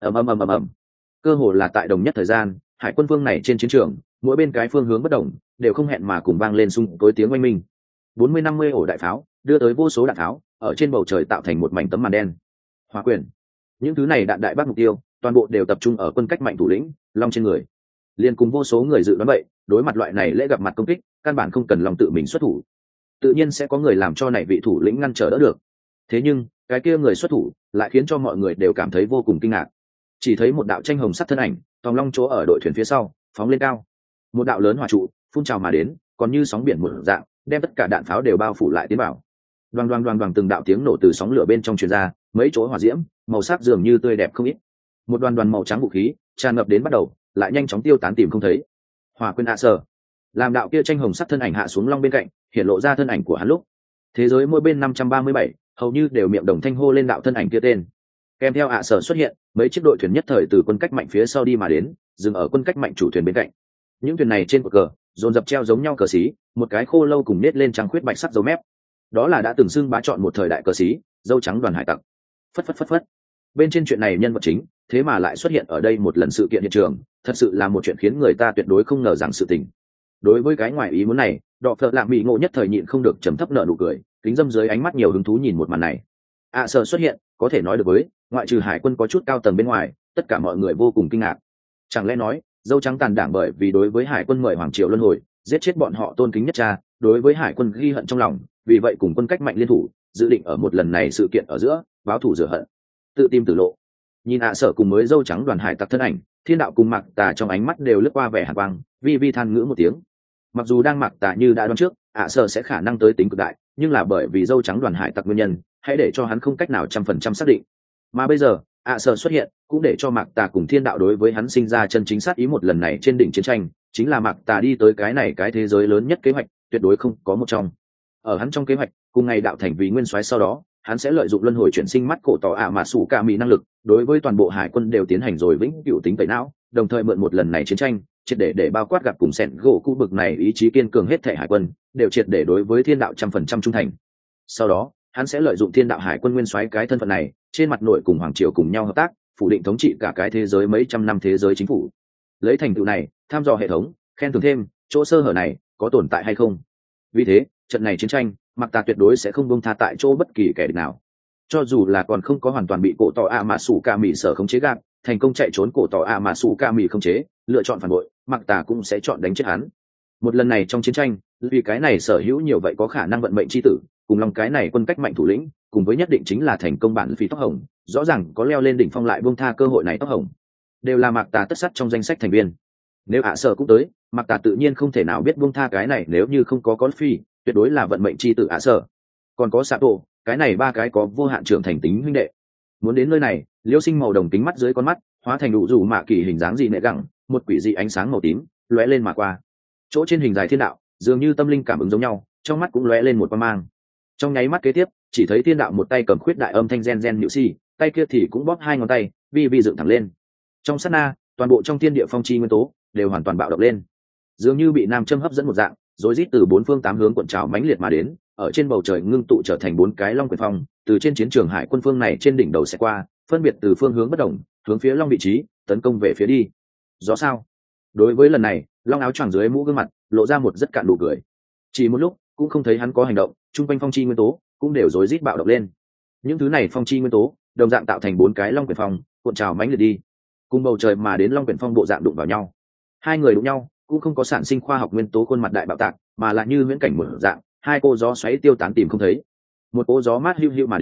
ầm. Cơ hồ là tại đồng nhất thời gian, hải quân vương này trên chiến trường, mỗi bên cái phương hướng bất đồng, đều không hẹn mà cùng vang lên xung tối tiếng oanh minh. 40-50 ổ đại pháo, đưa tới vô số đạn pháo, ở trên bầu trời tạo thành một mảnh tấm màn đen. Hỏa quyền. Những thứ này đạn đại bác mục tiêu, toàn bộ đều tập trung ở quân cách mạnh thủ lĩnh, long trên người. Liên cùng vô số người dự đoán vậy, đối mặt loại này lễ gặp mặt công kích, căn bản không cần lòng tự mình xuất thủ. Tự nhiên sẽ có người làm cho này vị thủ lĩnh ngăn trở đỡ được. Thế nhưng, cái kia người xuất thủ, lại khiến cho mọi người đều cảm thấy vô cùng kinh ngạc. Chỉ thấy một đạo tranh hồng sắt thân ảnh, tòng long chỗ ở đội thuyền phía sau, phóng lên cao. Một đạo lớn hỏa trụ, phun trào mà đến, còn như sóng biển một dạng, đem tất cả đạn pháo đều bao phủ lại tiến vào. Đoàng đoàng đoàng đoàng từng đạo tiếng nổ từ sóng lửa bên trong truyền ra, mấy chỗ hỏa diễm, màu sắc dường như tươi đẹp không ít. Một đoàn đoàn màu trắng vũ khí tràn ngập đến bắt đầu, lại nhanh chóng tiêu tán tìm không thấy. Hỏa quyền hạ sở, làm đạo kia tranh hồng sắc thân ảnh hạ xuống long bên cạnh, hiện lộ ra thân ảnh của hắn lúc. Thế giới mỗi bên 537, hầu như đều miệng đồng thanh hô lên đạo thân ảnh kia tên. Kèm theo hạ sở xuất hiện, mấy chiếc đội thuyền nhất thời từ quân cách mạnh phía sau đi mà đến, dừng ở quân cách mạnh chủ thuyền bên cạnh. Những thuyền này trên cột cờ dồn dập treo giống nhau cờ xí, một cái khô lâu cùng nết lên trắng khuyết bạch sắc dấu mép. Đó là đã từng xưng bá chọn một thời đại cờ xí, dâu trắng đoàn hải tặc. Phất. Bên trên chuyện này nhân vật chính, thế mà lại xuất hiện ở đây một lần sự kiện hiện trường, thật sự là một chuyện khiến người ta tuyệt đối không ngờ rằng sự tình. Đối với cái ngoài ý muốn này, Đọ Phợ Lạ Mỹ Ngộ nhất thời nhịn không được trầm thấp nở nụ cười, kính dâm dưới ánh mắt nhiều hứng thú nhìn một màn này. Sở xuất hiện, có thể nói được với, ngoại trừ hải quân có chút cao tầng bên ngoài, tất cả mọi người vô cùng kinh ngạc. Chẳng lẽ nói, dâu trắng tàn đảng bởi vì đối với hải quân mời hoàng triều luân hồi, giết chết bọn họ tôn kính nhất cha, đối với hải quân ghi hận trong lòng, vì vậy cùng quân cách mạnh liên thủ, dự định ở một lần này sự kiện ở giữa, báo thù rửa hận, tự tìm tử lộ. Nhìn Sở cùng mới dâu trắng đoàn hải tặc thân ảnh, Thiên đạo cùng Mạc Tà trong ánh mắt đều lướt qua vẻ hàn quang, vi than ngữ một tiếng. Mặc dù đang Mạc Tà như đã đoán trước, Sở sẽ khả năng tới tính cực đại, nhưng là bởi vì dâu trắng đoàn hải tặc nguyên nhân, hãy để cho hắn không cách nào 100% xác định. Mà bây giờ, Sở xuất hiện, cũng để cho Mạc Tà cùng Thiên đạo đối với hắn sinh ra chân chính sát ý một lần này trên đỉnh chiến tranh, chính là Mạc Tà đi tới cái này cái thế giới lớn nhất kế hoạch, tuyệt đối không có một trong. Ở hắn trong kế hoạch, cùng ngày đạo thành vì nguyên soái sau đó, hắn sẽ lợi dụng luân hồi chuyển sinh mắt cổ tỏ mà sủ ca mỹ năng lực, đối với toàn bộ hải quân đều tiến hành rồi vĩnh cửu tính tẩy não, đồng thời mượn một lần này chiến tranh, triệt để bao quát gặp cùng sẹn gỗ khu vực này ý chí kiên cường hết thể hải quân, đều triệt để đối với Thiên đạo 100% trung thành. Sau đó, hắn sẽ lợi dụng Thiên đạo hải quân nguyên soái cái thân phận này, trên mặt nội cùng hoàng triều cùng nhau hợp tác, phủ định thống trị cả cái thế giới mấy trăm năm thế giới chính phủ. Lấy thành tựu này, tham dò hệ thống, khen thưởng thêm, chỗ sơ hở này có tồn tại hay không. Vì thế, trận này chiến tranh, Mạc Tà tuyệt đối sẽ không buông tha tại chỗ bất kỳ kẻ địch nào. Cho dù là còn không có hoàn toàn bị cổ tỏ mà sủ ca mỹ sở khống chế gạt, thành công chạy trốn cổ tỏ mà sủ ca mỹ khống chế, lựa chọn phản bội, Mạc Tà cũng sẽ chọn đánh chết hắn. Một lần này trong chiến tranh, vì cái này sở hữu nhiều vậy có khả năng vận mệnh chi tử, cùng lòng cái này quân cách mạnh thủ lĩnh, cùng với nhất định chính là thành công bản phi tóc hồng, rõ ràng có leo lên đỉnh phong lại buông tha cơ hội này tóc hồng, đều là Mạc Tà tất sắt trong danh sách thành viên. Nếu Sở cũng tới, Mạc Tà tự nhiên không thể nào biết buông tha cái này, nếu như không có phi, tuyệt đối là vận mệnh chi tử Sở. Còn có Sato, cái này ba cái có vô hạn trưởng thành tính huynh đệ. Muốn đến nơi này, Liêu Sinh màu đồng tính mắt dưới con mắt, hóa thành đủ rủ mạ kỳ hình dáng dị nệ gẳng, một quỷ dị ánh sáng màu tím lóe lên mà qua. Chỗ trên hình dài Thiên đạo, dường như tâm linh cảm ứng giống nhau, trong mắt cũng lóe lên một quang mang. Trong nháy mắt kế tiếp, chỉ thấy Thiên đạo một tay cầm khuyết đại âm thanh gen nhự si, tay kia thì cũng bóp hai ngón tay, vi dựng thẳng lên. Trong sát na, toàn bộ trong thiên địa phong chi nguyên tố đều hoàn toàn bạo động lên, dường như bị nam châm hấp dẫn một dạng, rối rít từ bốn phương tám hướng cuộn trào mãnh liệt mà đến, ở trên bầu trời ngưng tụ trở thành bốn cái long quyền phong, từ trên chiến trường hải quân phương này trên đỉnh đầu sẽ qua, phân biệt từ phương hướng bất đồng, hướng phía long vị trí tấn công về phía đi. Rõ sao? Đối với lần này, long áo choàng dưới mũ gương mặt lộ ra một rất cạn nụ cười. Chỉ một lúc, cũng không thấy hắn có hành động, trung quanh phong chi nguyên tố cũng đều rối rít bạo động lên. Những thứ này phong chi nguyên tố đồng dạng tạo thành bốn cái long quyền phong, cuộn trào mãnh liệt đi, cùng bầu trời mà đến long quyền phong bộ dạng đụng vào nhau. Hai người đụng nhau, cũng không có sản sinh khoa học nguyên tố khuôn mặt đại bạo tạc, mà là như viễn cảnh một dạng, hai cô gió xoáy tiêu tán tìm không thấy. Một cô gió mát hưu hưu mà đến,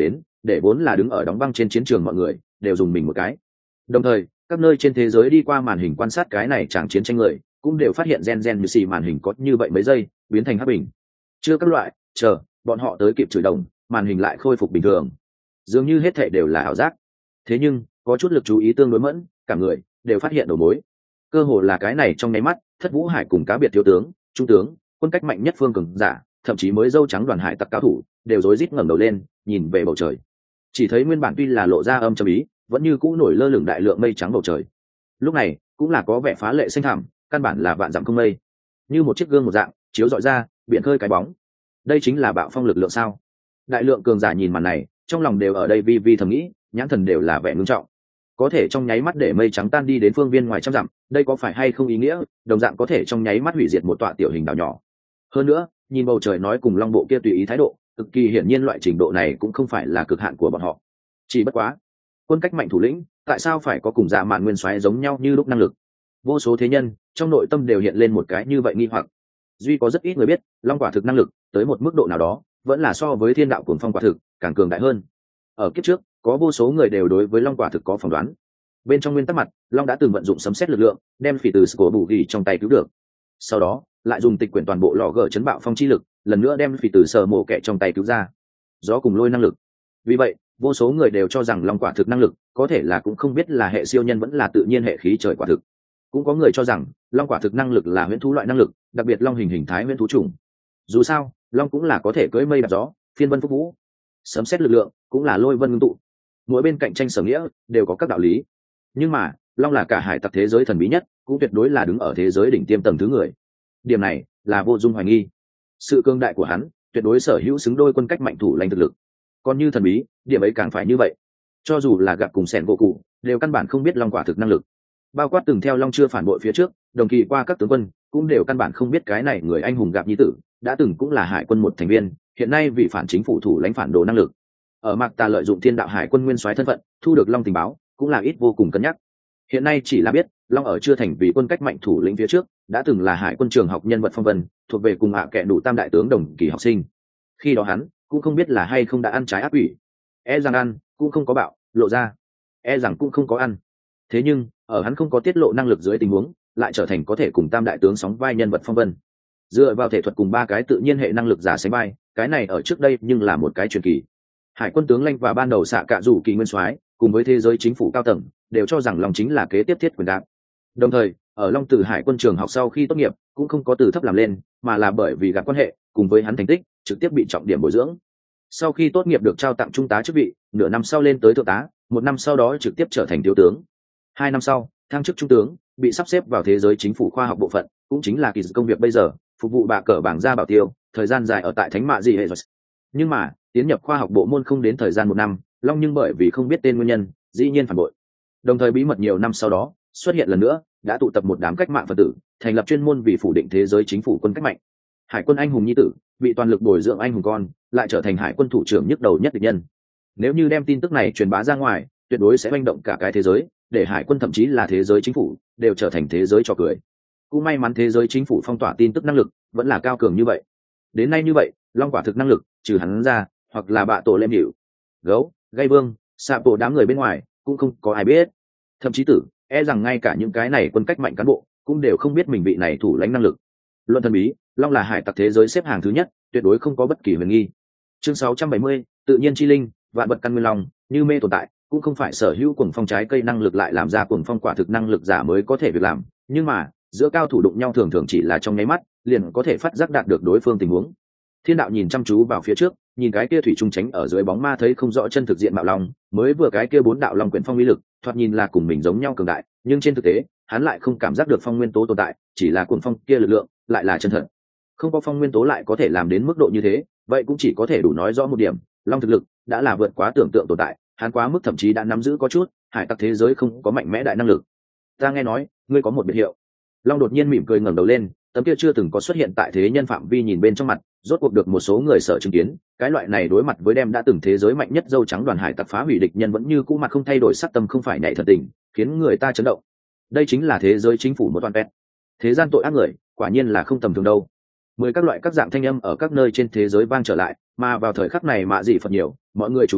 để vốn là đứng ở đóng băng trên chiến trường mọi người đều dùng mình một cái. Đồng thời các nơi trên thế giới đi qua màn hình quan sát cái này chẳng chiến tranh người cũng đều phát hiện gen như xì màn hình có như vậy mấy giây biến thành hắc bình. Chưa các loại chờ bọn họ tới kịp chửi đồng, màn hình lại khôi phục bình thường, dường như hết thảy đều là ảo giác. Thế nhưng có chút lực chú ý tương đối mẫn cả người đều phát hiện đầu mối. Cơ hồ là cái này trong nháy mắt, Thất Vũ Hải cùng cá biệt thiếu tướng, trung tướng, quân cách mạnh nhất phương cường giả, thậm chí mới dâu trắng đoàn hải tặc cao thủ đều rối rít ngẩng đầu lên nhìn về bầu trời. Chỉ thấy nguyên bản tuy là lộ ra âm trầm ý, vẫn như cũ nổi lơ lửng đại lượng mây trắng bầu trời. Lúc này cũng là có vẻ phá lệ xanh thẳm, căn bản là vạn dặm không mây, như một chiếc gương một dạng chiếu rọi ra biển khơi cái bóng. Đây chính là bạo phong lực lượng sao? Đại lượng cường giả nhìn màn này, trong lòng đều ở đây vi thầm nghĩ, nhãn thần đều là vẻ ngưng trọng. Có thể trong nháy mắt để mây trắng tan đi đến phương viên ngoài trăm dặm, đây có phải hay không ý nghĩa đồng dạng có thể trong nháy mắt hủy diệt một tọa tiểu hình đảo nhỏ. Hơn nữa nhìn bầu trời nói cùng long bộ kia tùy ý thái độ, cực kỳ hiển nhiên loại trình độ này cũng không phải là cực hạn của bọn họ. Chỉ bất quá quân cách mạnh thủ lĩnh tại sao phải có cùng Dạ Mạn Nguyên Soái giống nhau như lúc năng lực? Vô số thế nhân trong nội tâm đều hiện lên một cái như vậy nghi hoặc. Duy có rất ít người biết long quả thực năng lực tới một mức độ nào đó vẫn là so với thiên đạo cuồng phong quả thực càng cường đại hơn. Ở kiếp trước có vô số người đều đối với long quả thực có phỏng đoán. Bên trong nguyên tắc mặt, long đã từng vận dụng sấm sét lực lượng đem phỉ từ cổ bù ghi trong tay cứu được, sau đó lại dùng tịch quyển toàn bộ lò gờ chấn bạo phong chi lực lần nữa đem phỉ từ sờ mổ kẹ trong tay cứu ra, gió cùng lôi năng lực. Vì vậy vô số người đều cho rằng long quả thực năng lực có thể là cũng không biết là hệ siêu nhân vẫn là tự nhiên hệ khí trời quả thực. Cũng có người cho rằng long quả thực năng lực là huyễn thú loại năng lực, đặc biệt long hình hình thái huyễn thú chủng. Dù sao long cũng là có thể cưỡi mây đạp gió, phiên vân phúc vũ. Sấm sét lực lượng cũng là lôi vân ngưng tụ. Mỗi bên cạnh tranh sở nghĩa đều có các đạo lý, nhưng mà long là cả hải tặc thế giới thần bí nhất, cũng tuyệt đối là đứng ở thế giới đỉnh tiêm tầng thứ người. Điểm này là vô dung hoài nghi. Sự cương đại của hắn tuyệt đối sở hữu xứng đôi quân cách mạnh thủ lãnh thực lực. Còn như thần bí, điểm ấy càng phải như vậy. Cho dù là gặp cùng sẻn gỗ cụ đều căn bản không biết long quả thực năng lực. Bao quát từng theo long chưa phản bội phía trước đồng kỳ qua các tướng quân cũng đều căn bản không biết cái này người anh hùng gặp nhi tử đã từng cũng là hải quân một thành viên, hiện nay vì phản chính phủ thủ lãnh phản đồ năng lực. Ở Mạc Tà lợi dụng thiên đạo hải quân nguyên soái thân phận thu được long tình báo cũng là ít vô cùng cân nhắc. Hiện nay chỉ là biết long ở chưa thành vì quân cách mạnh thủ lĩnh phía trước đã từng là hải quân trường học nhân vật phong vân, thuộc về cùng hạ kệ đủ tam đại tướng đồng kỳ học sinh. Khi đó hắn cũng không biết là hay không đã ăn trái ác quỷ, e rằng ăn cũng không có bạo lộ ra, e rằng cũng không có ăn. Thế nhưng ở hắn không có tiết lộ năng lực dưới tình huống lại trở thành có thể cùng tam đại tướng sóng vai nhân vật phong vân, dựa vào thể thuật cùng ba cái tự nhiên hệ năng lực giả sánh vai, cái này ở trước đây nhưng là một cái truyền kỳ. Hải quân tướng lãnh và ban đầu xạ cạ rủ kỳ nguyên soái cùng với thế giới chính phủ cao tầng đều cho rằng long chính là kế tiếp thiết quyền đạn. Đồng thời ở long từ hải quân trường học sau khi tốt nghiệp cũng không có từ thấp làm lên, mà là bởi vì gặp quan hệ cùng với hắn thành tích trực tiếp bị trọng điểm bồi dưỡng. Sau khi tốt nghiệp được trao tặng trung tá chức vị, nửa năm sau lên tới thượng tá, một năm sau đó trực tiếp trở thành thiếu tướng, 2 năm sau thăng chức trung tướng, bị sắp xếp vào thế giới chính phủ khoa học bộ phận, cũng chính là kỳ dự công việc bây giờ, phục vụ bà cờ bảng gia bảo tiêu, thời gian dài ở tại thánh mạ gì hệ rồi. Nhưng mà tiến nhập khoa học bộ môn không đến thời gian 1 năm, long nhưng bởi vì không biết tên nguyên nhân dĩ nhiên phản bội. Đồng thời bí mật nhiều năm sau đó xuất hiện lần nữa, đã tụ tập một đám cách mạng phân tử, thành lập chuyên môn vì phủ định thế giới chính phủ quân cách mạnh. Hải quân anh hùng nhi tử bị toàn lực bồi dưỡng anh hùng con, lại trở thành hải quân thủ trưởng nhức đầu nhất địch nhân. Nếu như đem tin tức này truyền bá ra ngoài, tuyệt đối sẽ manh động cả cái thế giới, để hải quân thậm chí là thế giới chính phủ đều trở thành thế giới trò cười. Cũng may mắn thế giới chính phủ phong tỏa tin tức năng lực vẫn là cao cường như vậy. Đến nay như vậy long quả thực năng lực trừ hắn ra hoặc là bạ tổ lem hiệu gấu gây vương xạ bộ đám người bên ngoài cũng không có ai biết. Thậm chí tử e rằng ngay cả những cái này quân cách mạnh cán bộ cũng đều không biết mình vị này thủ lãnh năng lực. Luận thần bí, long là hải tặc thế giới xếp hàng thứ nhất, tuyệt đối không có bất kỳ huyền nghi. Chương 670, tự nhiên chi linh, vạn vật căn nguyên long, như mê tồn tại, cũng không phải sở hữu cuồng phong trái cây năng lực lại làm ra cuồng phong quả thực năng lực giả mới có thể việc làm, nhưng mà giữa cao thủ đụng nhau thường thường chỉ là trong nháy mắt liền có thể phát giác đạt được đối phương tình huống. Thiên đạo nhìn chăm chú vào phía trước, nhìn cái kia thủy trung tránh ở dưới bóng ma thấy không rõ chân thực diện mạo long, mới vừa cái kia 4 đạo long quyển phong uy lực thoạt nhìn là cùng mình giống nhau cường đại, nhưng trên thực tế hắn lại không cảm giác được phong nguyên tố tồn tại, chỉ là cuồng phong kia lực lượng lại là chân thật. Không có phong nguyên tố lại có thể làm đến mức độ như thế, vậy cũng chỉ có thể đủ nói rõ một điểm, long thực lực đã là vượt quá tưởng tượng tồn tại, hắn quá mức thậm chí đã nắm giữ có chút hải tặc thế giới không có mạnh mẽ đại năng lực. Ta nghe nói ngươi có một biệt hiệu. Long đột nhiên mỉm cười ngẩng đầu lên, tấm kia chưa từng có xuất hiện tại thế nhân phạm vi nhìn bên trong mặt rốt cuộc được một số người sợ chứng kiến. Cái loại này đối mặt với đem đã từng thế giới mạnh nhất dâu trắng đoàn hải tặc phá hủy địch nhân vẫn như cũ mặt không thay đổi, sắc tâm không phải nhảy thật tình, khiến người ta chấn động. Đây chính là thế giới chính phủ một toàn pet. Thế gian tội ác người quả nhiên là không tầm thường đâu. 10 các loại các dạng thanh âm ở các nơi trên thế giới vang trở lại, mà vào thời khắc này mạ dị Phật nhiều, mọi người chú ý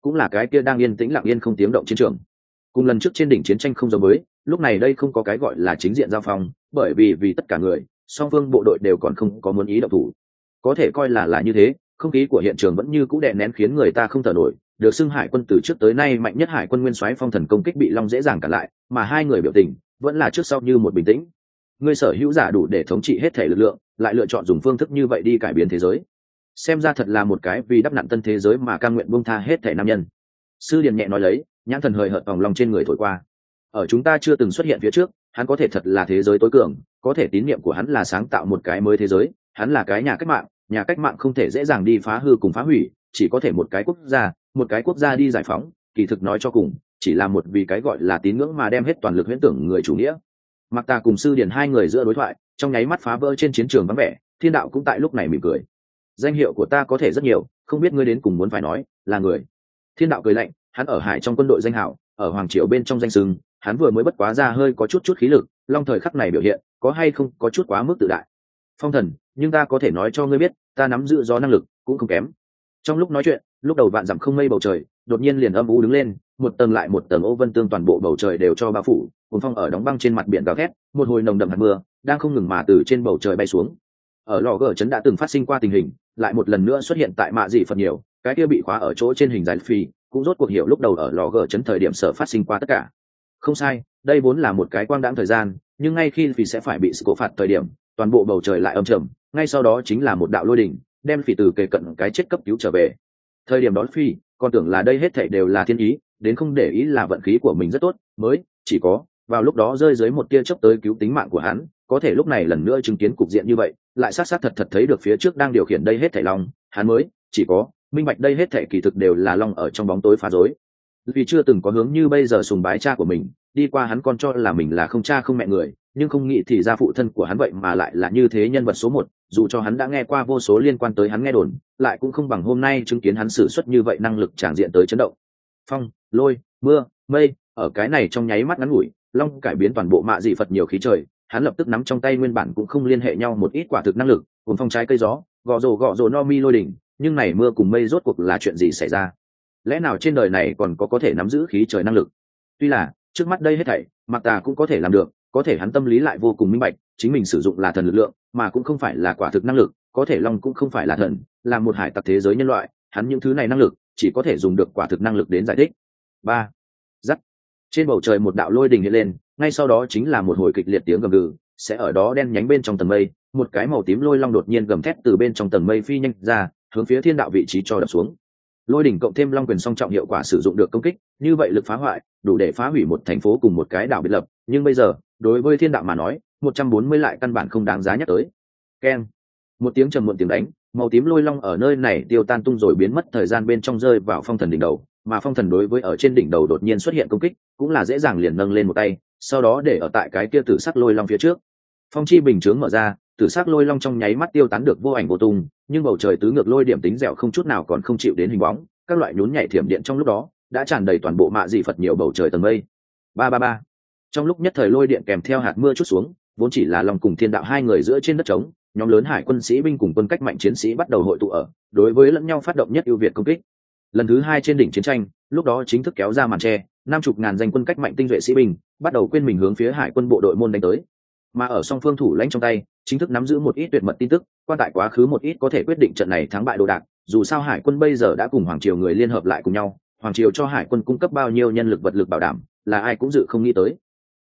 cũng là cái kia đang yên tĩnh lặng yên không tiếng động chiến trường. Cùng lần trước trên đỉnh chiến tranh không giống với, lúc này đây không có cái gọi là chính diện giao phong, bởi vì tất cả người, song phương bộ đội đều còn không có muốn ý động thủ. Có thể coi là như thế, không khí của hiện trường vẫn như cũ đè nén khiến người ta không thở nổi. Được xưng hải quân từ trước tới nay mạnh nhất hải quân nguyên soái Phong Thần công kích bị Long dễ dàng cản lại, mà hai người biểu tình vẫn là trước sau như một bình tĩnh. Ngươi sở hữu giả đủ để thống trị hết thể lực lượng, lại lựa chọn dùng phương thức như vậy đi cải biến thế giới. Xem ra thật là một cái vì đắp nặn tân thế giới mà cam nguyện buông tha hết thể nam nhân. Sư Điền nhẹ nói lấy, nhãn thần hời hợt vòng lòng trên người thổi qua. Ở chúng ta chưa từng xuất hiện phía trước, hắn có thể thật là thế giới tối cường, có thể tín niệm của hắn là sáng tạo một cái mới thế giới, hắn là cái nhà cách mạng không thể dễ dàng đi phá hư cùng phá hủy, chỉ có thể một cái quốc gia đi giải phóng, kỳ thực nói cho cùng, chỉ là một vì cái gọi là tín ngưỡng mà đem hết toàn lực huyễn tưởng người chủ nghĩa. Mặc Ta cùng Sư Điền hai người giữa đối thoại, trong nháy mắt phá vỡ trên chiến trường vắng vẻ, Thiên Đạo cũng tại lúc này mỉm cười. Danh hiệu của ta có thể rất nhiều, không biết ngươi đến cùng muốn phải nói là người. Thiên Đạo cười lạnh, hắn ở hải trong quân đội danh hào, ở hoàng triều bên trong danh sừng, hắn vừa mới bất quá ra hơi có chút khí lực, Long thời khắc này biểu hiện, có hay không có chút quá mức tự đại. Phong Thần, nhưng ta có thể nói cho ngươi biết, ta nắm giữ gió năng lực cũng không kém. Trong lúc nói chuyện, lúc đầu vạn dặm không mây bầu trời, đột nhiên liền âm u đứng lên, một tầng lại một tầng ô vân tương toàn bộ bầu trời đều cho bao phủ, cuồng phong ở đóng băng trên mặt biển gào thét, một hồi nồng đậm hạt mưa đang không ngừng mà từ trên bầu trời bay xuống. Ở lò gở trấn đã từng phát sinh qua tình hình, lại một lần nữa xuất hiện tại mạ dị Phật nhiều, cái kia bị khóa ở chỗ trên hình dài phi, cũng rốt cuộc hiểu lúc đầu ở lò gở trấn thời điểm sở phát sinh qua tất cả. Không sai, đây vốn là một cái quang đãng thời gian, nhưng ngay khi vì sẽ phải bị sự cổ phạt thời điểm, toàn bộ bầu trời lại âm trầm, ngay sau đó chính là một đạo lôi đỉnh, đem phỉ từ kề cận cái chết cấp cứu trở về. Thời điểm đó phi còn tưởng là đây hết thảy đều là thiên ý, đến không để ý là vận khí của mình rất tốt, mới chỉ có vào lúc đó rơi dưới một tia chớp tới cứu tính mạng của hắn, có thể lúc này lần nữa chứng kiến cục diện như vậy, lại sát thật thấy được phía trước đang điều khiển đây hết thảy Long, hắn mới chỉ có minh bạch đây hết thảy kỳ thực đều là Long ở trong bóng tối phá rối. Vì chưa từng có hướng như bây giờ sùng bái cha của mình, đi qua hắn còn cho là mình là không cha không mẹ người, nhưng không nghĩ thì ra phụ thân của hắn vậy mà lại là như thế nhân vật số một. Dù cho hắn đã nghe qua vô số liên quan tới hắn nghe đồn, lại cũng không bằng hôm nay chứng kiến hắn sử xuất như vậy năng lực tràn diện tới chấn động. Phong, lôi, mưa, mây, ở cái này trong nháy mắt ngắn ngủi, Long cải biến toàn bộ mạ dị Phật nhiều khí trời, hắn lập tức nắm trong tay nguyên bản cũng không liên hệ nhau một ít quả thực năng lực, cùng phong trái cây gió, gõ rồ no mi lôi đỉnh, nhưng này mưa cùng mây rốt cuộc là chuyện gì xảy ra? Lẽ nào trên đời này còn có thể nắm giữ khí trời năng lực? Tuy là trước mắt đây hết thảy Mặc Tà cũng có thể làm được, có thể hắn tâm lý lại vô cùng minh bạch, chính mình sử dụng là thần lực lượng mà cũng không phải là quả thực năng lực, có thể Long cũng không phải là thần, là một hải tặc thế giới nhân loại, hắn những thứ này năng lực chỉ có thể dùng được quả thực năng lực đến giải thích. Ba, Rắc. Trên bầu trời một đạo lôi đình hiện lên, ngay sau đó chính là một hồi kịch liệt tiếng gầm gừ, sẽ ở đó đen nhánh bên trong tầng mây, một cái màu tím lôi long đột nhiên gầm thét từ bên trong tầng mây phi nhanh ra, hướng phía Thiên Đạo vị trí cho đập xuống. Lôi đỉnh cộng thêm long quyền song trọng hiệu quả sử dụng được công kích, như vậy lực phá hoại đủ để phá hủy một thành phố cùng một cái đảo biệt lập, nhưng bây giờ đối với Thiên Đạo mà nói 140 lại căn bản không đáng giá nhắc tới. Keng, một tiếng trầm muộn tiếng đánh, màu tím lôi long ở nơi này tiêu tan tung rồi biến mất thời gian bên trong rơi vào Phong Thần đỉnh đầu, mà Phong Thần đối với ở trên đỉnh đầu đột nhiên xuất hiện công kích cũng là dễ dàng liền nâng lên một tay, sau đó để ở tại cái kia tử sắc lôi long phía trước. Phong chi bình chướng mở ra, tử sắc lôi long trong nháy mắt tiêu tán được vô ảnh vô tung, nhưng bầu trời tứ ngược lôi điểm tính dẻo không chút nào còn không chịu đến hình bóng, các loại nhún nhảy thiểm điện trong lúc đó đã tràn đầy toàn bộ mạ dị Phật nhiều bầu trời tầng mây. Ba. Trong lúc nhất thời lôi điện kèm theo hạt mưa chút xuống, vốn chỉ là Long cùng Thiên Đạo hai người giữa trên đất trống, nhóm lớn hải quân sĩ binh cùng quân cách mạnh chiến sĩ bắt đầu hội tụ ở, đối với lẫn nhau phát động nhất ưu việt công kích. Lần thứ hai trên đỉnh chiến tranh, lúc đó chính thức kéo ra màn che, 50.000 danh quân cách mạnh tinh duệ sĩ binh bắt đầu quên mình hướng phía hải quân bộ đội môn đánh tới. Mà ở song phương thủ lãnh trong tay chính thức nắm giữ một ít tuyệt mật tin tức, quan tại quá khứ một ít có thể quyết định trận này thắng bại đồ đạc. Dù sao hải quân bây giờ đã cùng hoàng triều người liên hợp lại cùng nhau, hoàng triều cho hải quân cung cấp bao nhiêu nhân lực vật lực bảo đảm là ai cũng dự không nghĩ tới.